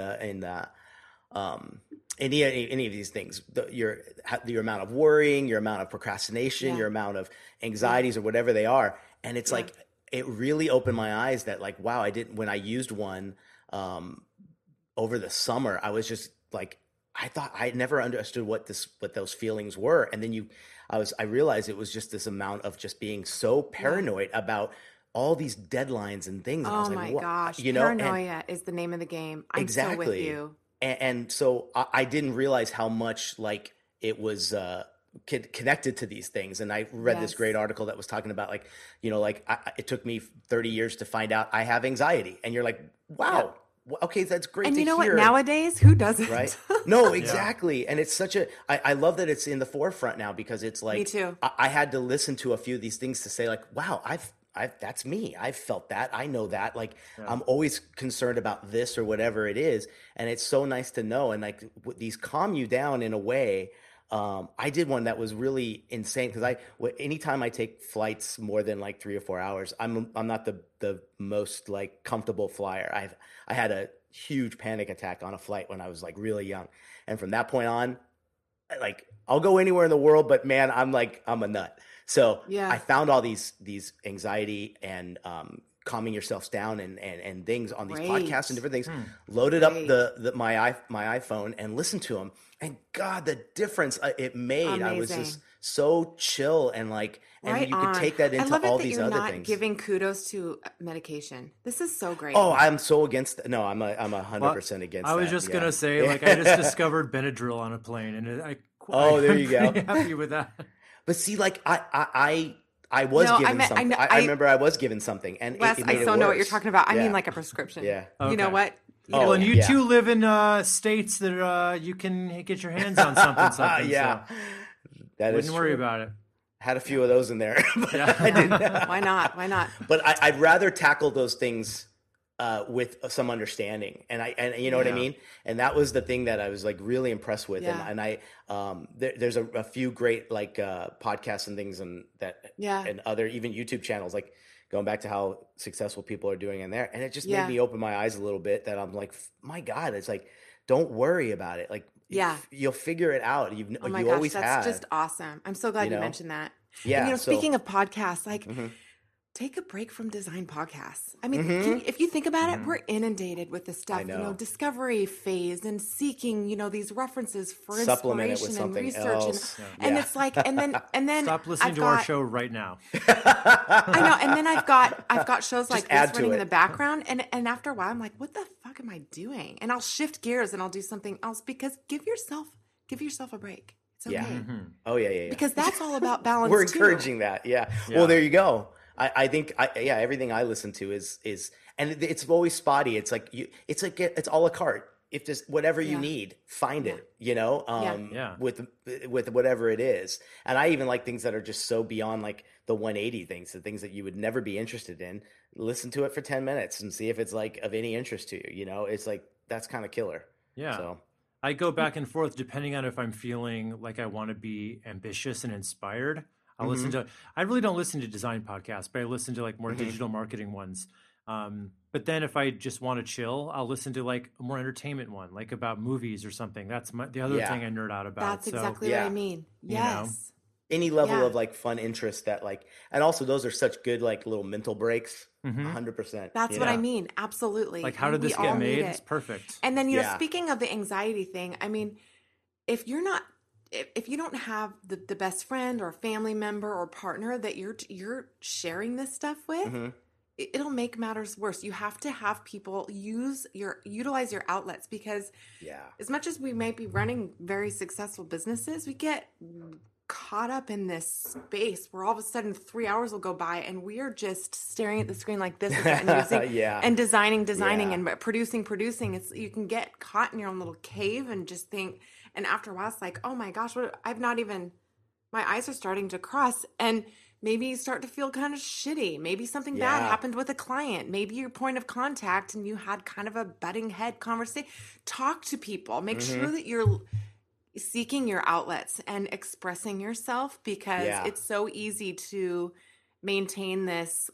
any of these things, your amount of worrying, your amount of procrastination, your amount of anxieties, or whatever they are. And it's like, it really opened my eyes that, like, wow, when I used one over the summer, I was just like, I thought I never understood what those feelings were. And then I realized it was just this amount of just being so paranoid about all these deadlines and things. And I was Oh like, my gosh. And, Paranoia is the name of the game. I'm so with you. And so I didn't realize how much, like, it was connected to these things. And I read this great article that was talking about, like, it took me 30 years to find out I have anxiety. And you're like, wow. Okay, that's great And to you know hear. what? Nowadays, who doesn't? Right? No, exactly. And it's I love that it's in the forefront now, because it's like, Me too. I had to listen to a few of these things to say, like, wow, that's me. I've felt that. I know that. Like, I'm always concerned about this or whatever it is. And it's so nice to know. And like these calm you down in a way. I did one that was really insane because anytime I take flights more than like 3 or 4 hours, I'm not the most like comfortable flyer. I had a huge panic attack on a flight when I was like really young. And from that point on, like I'll go anywhere in the world, but man, I'm a nut. So I found all these anxiety and calming yourselves down and things on these podcasts and different things. Loaded up my iPhone and listened to them. And God, the difference it made. Amazing. I was just so chill and like, and you could take that into all these other things. I love that you're not giving kudos to medication. This is so great. Oh, I'm so against. No, I'm 100% against. I was just gonna say, like, I just discovered Benadryl on a plane, and there you go. Happy with that. But see, like I was given something. I remember I was given something, and Wes, it made I so it know worse. what you're talking about. I mean, like a prescription. Yeah. Okay. You know what? And you two live in states that you can get your hands on something. Yeah, so that wouldn't worry about it. Had a few of those in there. But I didn't. Why not? But I'd rather tackle those things with some understanding, and you know what I mean. And that was the thing that I was like really impressed with. Yeah. And I there's a few great like podcasts and things and other even YouTube channels, like going back to how successful people are doing in there. And it just made me open my eyes a little bit that I'm like, my God, it's like, don't worry about it. Like, you'll figure it out. You always have. That's just awesome. I'm so glad you mentioned that. Yeah. And, speaking of podcasts, like, take a break from design podcasts. I mean, if you think about it, we're inundated with this stuff, discovery phase and seeking, these references for inspiration and research. Else. And it's like, and then stop listening to our show right now. I know. And then I've got shows like this running in the background. And after a while, I'm like, what the fuck am I doing? And I'll shift gears and I'll do something else because give yourself a break. It's okay. Yeah. Oh yeah. Because that's all about balance. We're encouraging that. Yeah. Well, there you go. I think everything I listen to is and it's always spotty. It's like it's a la carte. If there's whatever you need, find it, with whatever it is. And I even like things that are just so beyond like the 180 things, the things that you would never be interested in. Listen to it for 10 minutes and see if it's like of any interest to you. It's like, that's kind of killer. Yeah. So I go back and forth depending on if I'm feeling like I want to be ambitious and inspired. I'll listen to, I really don't listen to design podcasts, but I listen to like more digital marketing ones. But then if I just want to chill, I'll listen to like a more entertainment one, like about movies or something. That's the other thing I nerd out about. That's exactly what I mean. Yes. Any level of like fun interest that like, and also those are such good, like little mental breaks. 100%. That's what I mean. Absolutely. Like, how did this get made? It's perfect. And then, speaking of the anxiety thing, I mean, if you don't have the best friend or family member or partner that you're sharing this stuff with, it'll make matters worse. You have to have people utilize your outlets because as much as we might be running very successful businesses, we get caught up in this space where all of a sudden 3 hours will go by and we are just staring at the screen like this and using and designing and producing. You can get caught in your own little cave and just think. And after a while, it's like, oh my gosh, my eyes are starting to cross. And maybe you start to feel kind of shitty. Maybe something bad happened with a client. Maybe your point of contact and you had kind of a butting head conversation. Talk to people. Make sure that you're seeking your outlets and expressing yourself because it's so easy to maintain this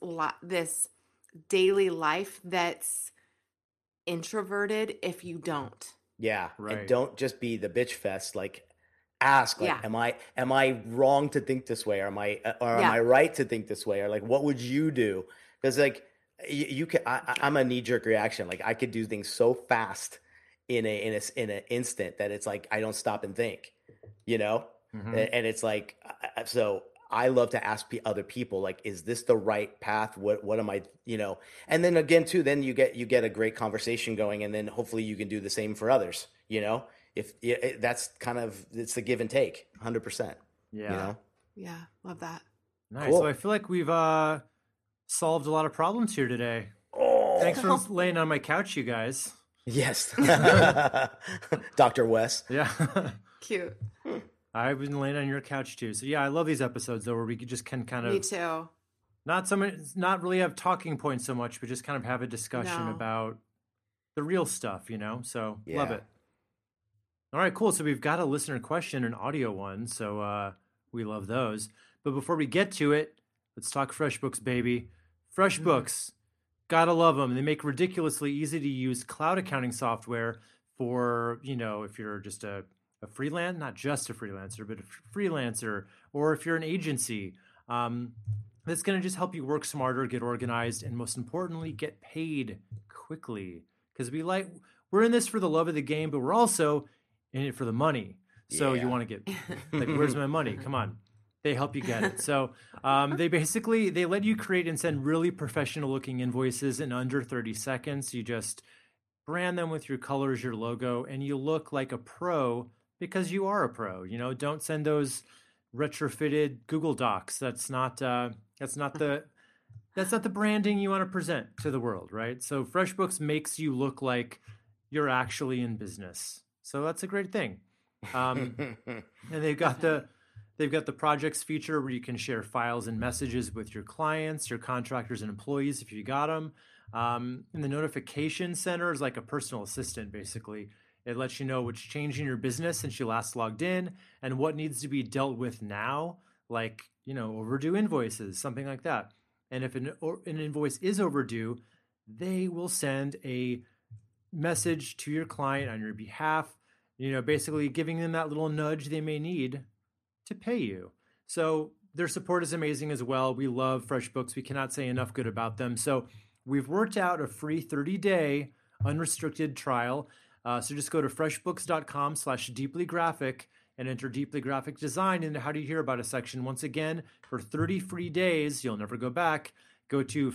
daily life that's introverted if you don't. Yeah. Right. And don't just be the bitch fest. Like ask, like, am I wrong to think this way? Or am I right to think this way? Or like, what would you do? Because like you can, I'm a knee jerk reaction. Like I could do things so fast in an instant that it's like, I don't stop and think, and it's like, so I love to ask other people, like, is this the right path? What am I, and then again, too, then you get a great conversation going and then hopefully you can do the same for others, if that's kind of, it's the give and take 100%. Yeah. Love that. Nice. Cool. So I feel like we've solved a lot of problems here today. Thanks for laying on my couch, you guys. Yes. Dr. Wes. Yeah. Cute. I've been laying on your couch too. So yeah, I love these episodes though where we just can kind of Me too. not really have talking points so much, but just kind of have a discussion No. about the real stuff, So love Yeah. it. All right, cool. So we've got a listener question, an audio one. So we love those. But before we get to it, let's talk FreshBooks, baby. FreshBooks, gotta love them. They make ridiculously easy to use cloud accounting software for, if you're just a freelance, not just a freelancer, but a freelancer, or if you're an agency. That's going to just help you work smarter, get organized, and most importantly, get paid quickly. Because we're in this for the love of the game, but we're also in it for the money. So Yeah. you want to get where's my money? Come on. They help you get it. So they let you create and send really professional looking invoices in under 30 seconds. You just brand them with your colors, your logo, and you look like a pro because you are a pro. Don't send those retrofitted Google Docs. That's not the branding you want to present to the world, right? So FreshBooks makes you look like you're actually in business. So that's a great thing. And they've got the projects feature where you can share files and messages with your clients, your contractors and employees if you got them. And the notification center is like a personal assistant, basically. It lets you know what's changing in your business since you last logged in and what needs to be dealt with now, like, overdue invoices, something like that. And if an invoice is overdue, they will send a message to your client on your behalf, basically giving them that little nudge they may need to pay you. So their support is amazing as well. We love FreshBooks. We cannot say enough good about them. So we've worked out a free 30-day unrestricted trial. So just go to freshbooks.com/deeplygraphic and enter Deeply Graphic Design in the How Do You Hear About Us section. Once again, for 30 free days, you'll never go back. Go to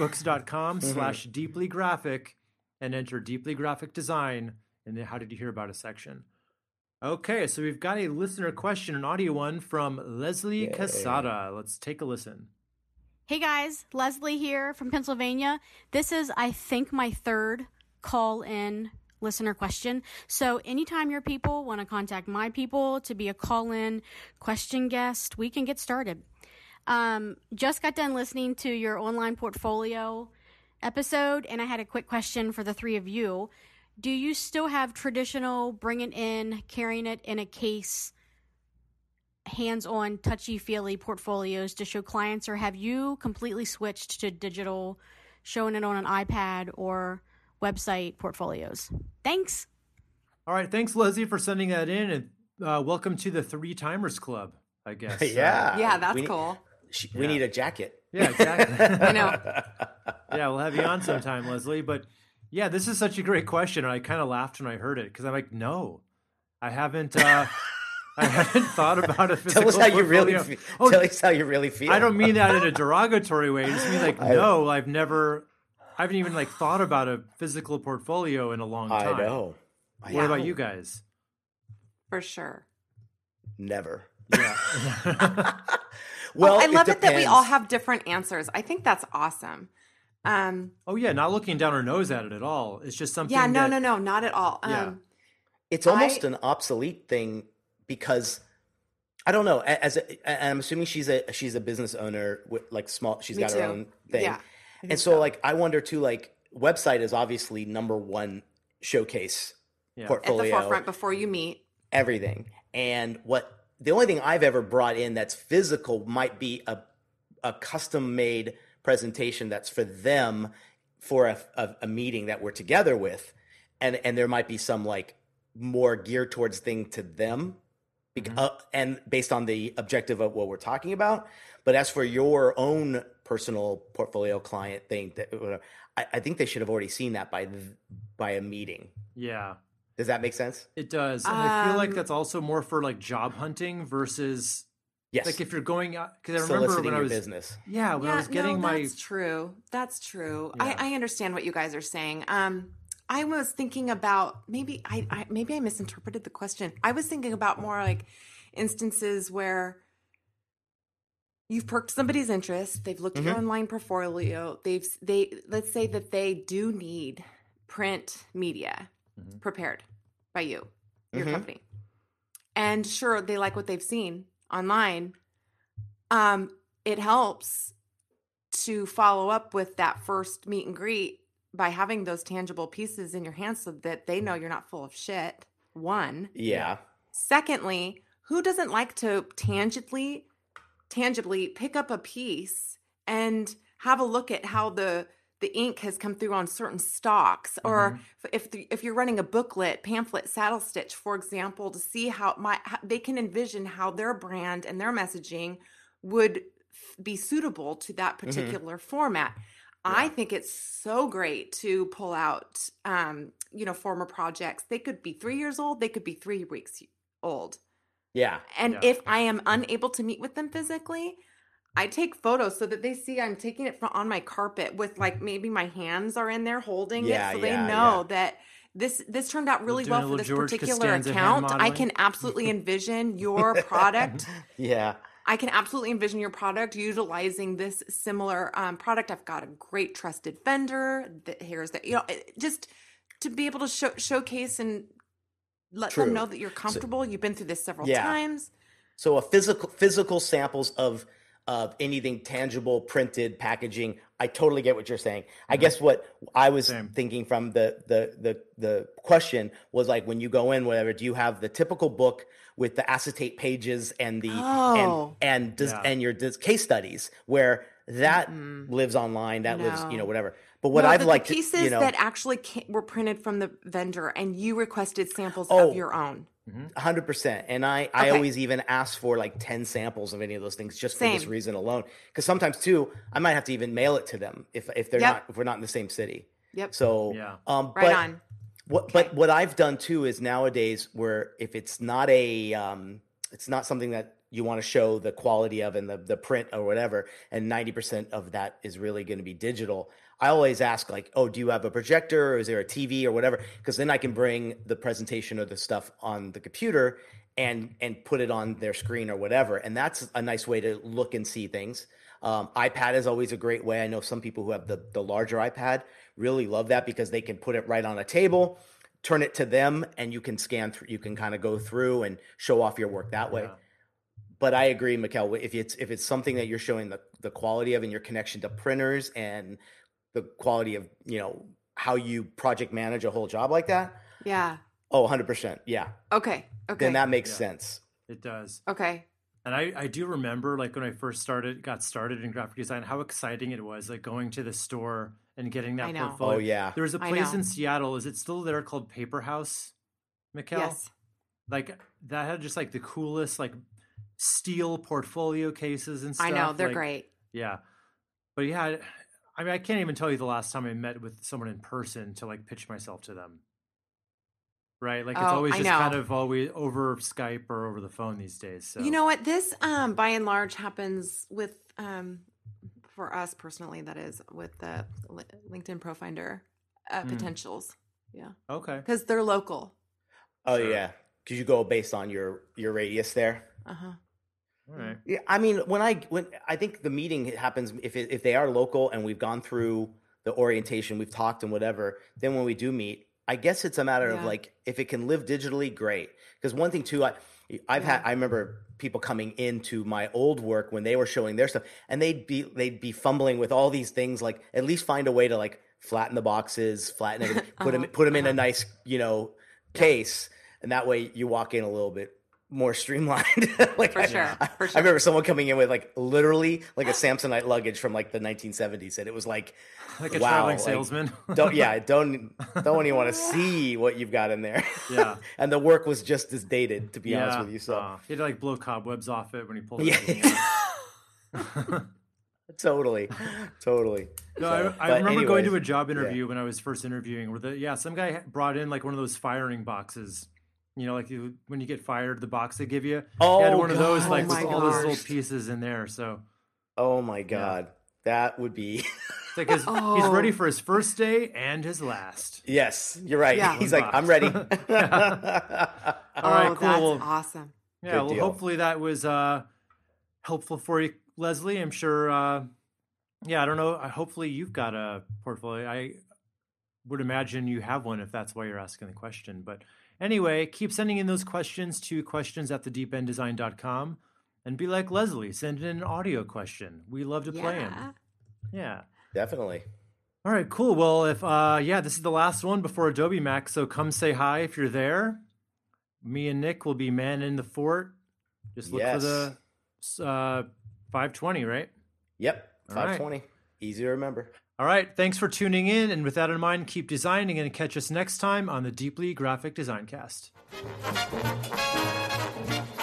freshbooks.com/deeplygraphic and enter Deeply Graphic Design in the How Did You Hear About Us section. Okay, so we've got a listener question, an audio one from Leslie Casada. Let's take a listen. Hey guys, Leslie here from Pennsylvania. This is, I think, my third call-in listener question. So anytime your people want to contact my people to be a call-in question guest, we can get started. Just got done listening to your online portfolio episode, and I had a quick question for the three of you. Do you still have traditional bring it in, carrying it in a case, hands-on, touchy-feely portfolios to show clients, or have you completely switched to digital, showing it on an iPad or website portfolios? Thanks. All right. Thanks, Leslie, for sending that in. And welcome to the Three Timers Club, I guess. Yeah. Yeah, that's cool. We need a jacket. Yeah, exactly. I know. Yeah, we'll have you on sometime, Leslie. But yeah, this is such a great question. And I kind of laughed when I heard it because I'm like, no, I haven't. I haven't thought about a physical Tell us how you really portfolio. feel. Tell us how you really feel. I don't mean that in a derogatory way. I just mean like, no, I haven't even like thought about a physical portfolio in a long time. I know. What about you guys? For sure. Never. Yeah. Well, I love it that we depends. all have different answers. I think that's awesome. Oh yeah, not looking down our nose at it at all. It's just something. Yeah, no, that, not at all. Yeah. It's almost an obsolete thing because I don't know. I'm assuming she's a business owner with like small. She's Me got her too. own thing, Yeah, and so like I wonder too. Like website is obviously number one showcase Yeah. At portfolio. the forefront before you meet. Everything. And the only thing I've ever brought in that's physical might be a custom made presentation that's for them for a meeting that we're together with. And there might be some like more geared towards thing to them and based on the objective of what we're talking about. But as for your own personal portfolio client thing, I think they should have already seen that by a meeting. Yeah. Does that make sense? It does. And I feel like that's also more for like job hunting versus Yes. like if you're going out, because I remember Soliciting when I your was business. Yeah, when I was getting my That's true. That's true. Yeah. I understand what you guys are saying. I was thinking about maybe I misinterpreted the question. I was thinking about more like instances where you've perked somebody's interest, they've looked at your online portfolio, let's say that they do need print media prepared by you, your company. And sure, they like what they've seen online. It helps to follow up with that first meet and greet by having those tangible pieces in your hands so that they know you're not full of shit. One. Yeah. Secondly, who doesn't like to tangibly pick up a piece and have a look at how the ink has come through on certain stocks, or if you're running a booklet, pamphlet, saddle stitch, for example, to see how they can envision how their brand and their messaging would be suitable to that particular format. I think it's so great to pull out, former projects. They could be 3 years old. They could be 3 weeks old. Yeah. And if I am unable to meet with them physically, I take photos so that they see I'm taking it on my carpet with like maybe my hands are in there holding it. So they know that this turned out really well for this particular account. I can absolutely envision your product. I can absolutely envision your product utilizing this similar product. I've got a great trusted vendor that here's that, just to be able to showcase and let them know that you're comfortable. You've been through this several times. So a physical samples of anything tangible, printed, packaging. I totally get what you're saying. I guess what I was thinking from the question was like, when you go in, whatever, do you have the typical book with the acetate pages and the and your case studies where that lives online, that lives, whatever. But what I've liked, the pieces that actually were printed from the vendor and you requested samples of your own. 100%. And I always even ask for like 10 samples of any of those things just for this reason alone. Because sometimes too, I might have to even mail it to them if we're not in the same city. So, But what I've done too is nowadays where if it's not it's not something that you want to show the quality of and the print or whatever, and 90% of that is really going to be digital, I always ask like, oh, do you have a projector or is there a TV or whatever? Because then I can bring the presentation of the stuff on the computer and put it on their screen or whatever. And that's a nice way to look and see things. iPad is always a great way. I know some people who have the larger iPad really love that because they can put it right on a table, turn it to them, and you can scan through, you can kind of go through and show off your work that way. But I agree, Mikkel, if it's something that you're showing the quality of and your connection to printers and the quality of, how you project manage a whole job like that. Yeah. Oh, 100%. Yeah. Okay. Then that makes sense. It does. Okay. And I do remember like when I first got started in graphic design, how exciting it was, like going to the store and getting that portfolio. Oh yeah. There was a place in Seattle. Is it still there called Paper House, Mikkel? Yes. Like that had just like the coolest like steel portfolio cases and stuff. I know, they're great. Yeah. But yeah, I mean, I can't even tell you the last time I met with someone in person to like pitch myself to them. Right? Like it's always just kind of always over Skype or over the phone these days. So. You know what? This by and large happens with for us personally, that is with the LinkedIn ProFinder potentials. Yeah. Okay. Because they're local. Oh yeah. Because you go based on your radius there. All right. Yeah, I mean, when I think the meeting happens if they are local and we've gone through the orientation, we've talked and whatever. Then when we do meet, I guess it's a matter of like if it can live digitally, great. Because one thing too, I remember people coming into my old work when they were showing their stuff, and they'd be fumbling with all these things. Like at least find a way to like flatten the boxes, flatten everything, put them in a nice case, and that way you walk in a little bit more streamlined. Like for sure. I remember someone coming in with like literally like a Samsonite luggage from like the 1970s, and it was like a traveling salesman. Don't even want to see what you've got in there. Yeah. And the work was just as dated, to be honest with you. So he had to like blow cobwebs off it when he pulled it out. Totally. No, I remember going to a job interview when I was first interviewing where some guy brought in like one of those firing boxes. Like when you get fired, the box they give you. Oh, he had one of those, like with all those little pieces in there. So, oh my God, that would be. It's like he's ready for his first day and his last. Yes, you're right. Yeah. He's like, I'm ready. All right, cool. That's awesome. Yeah, well, hopefully that was helpful for you, Leslie. I'm sure. I don't know. Hopefully you've got a portfolio. I would imagine you have one if that's why you're asking the question, but. Anyway, keep sending in those questions to questions@thedeependdesign.com and be like Leslie, send in an audio question. We love to play them. Yeah. Definitely. All right, cool. Well, if this is the last one before Adobe Max, so come say hi if you're there. Me and Nick will be manning the fort. Just look for the 520, right? Yep, 520. Right. Easy to remember. All right, thanks for tuning in, and with that in mind, keep designing and catch us next time on the Deeply Graphic Design Cast.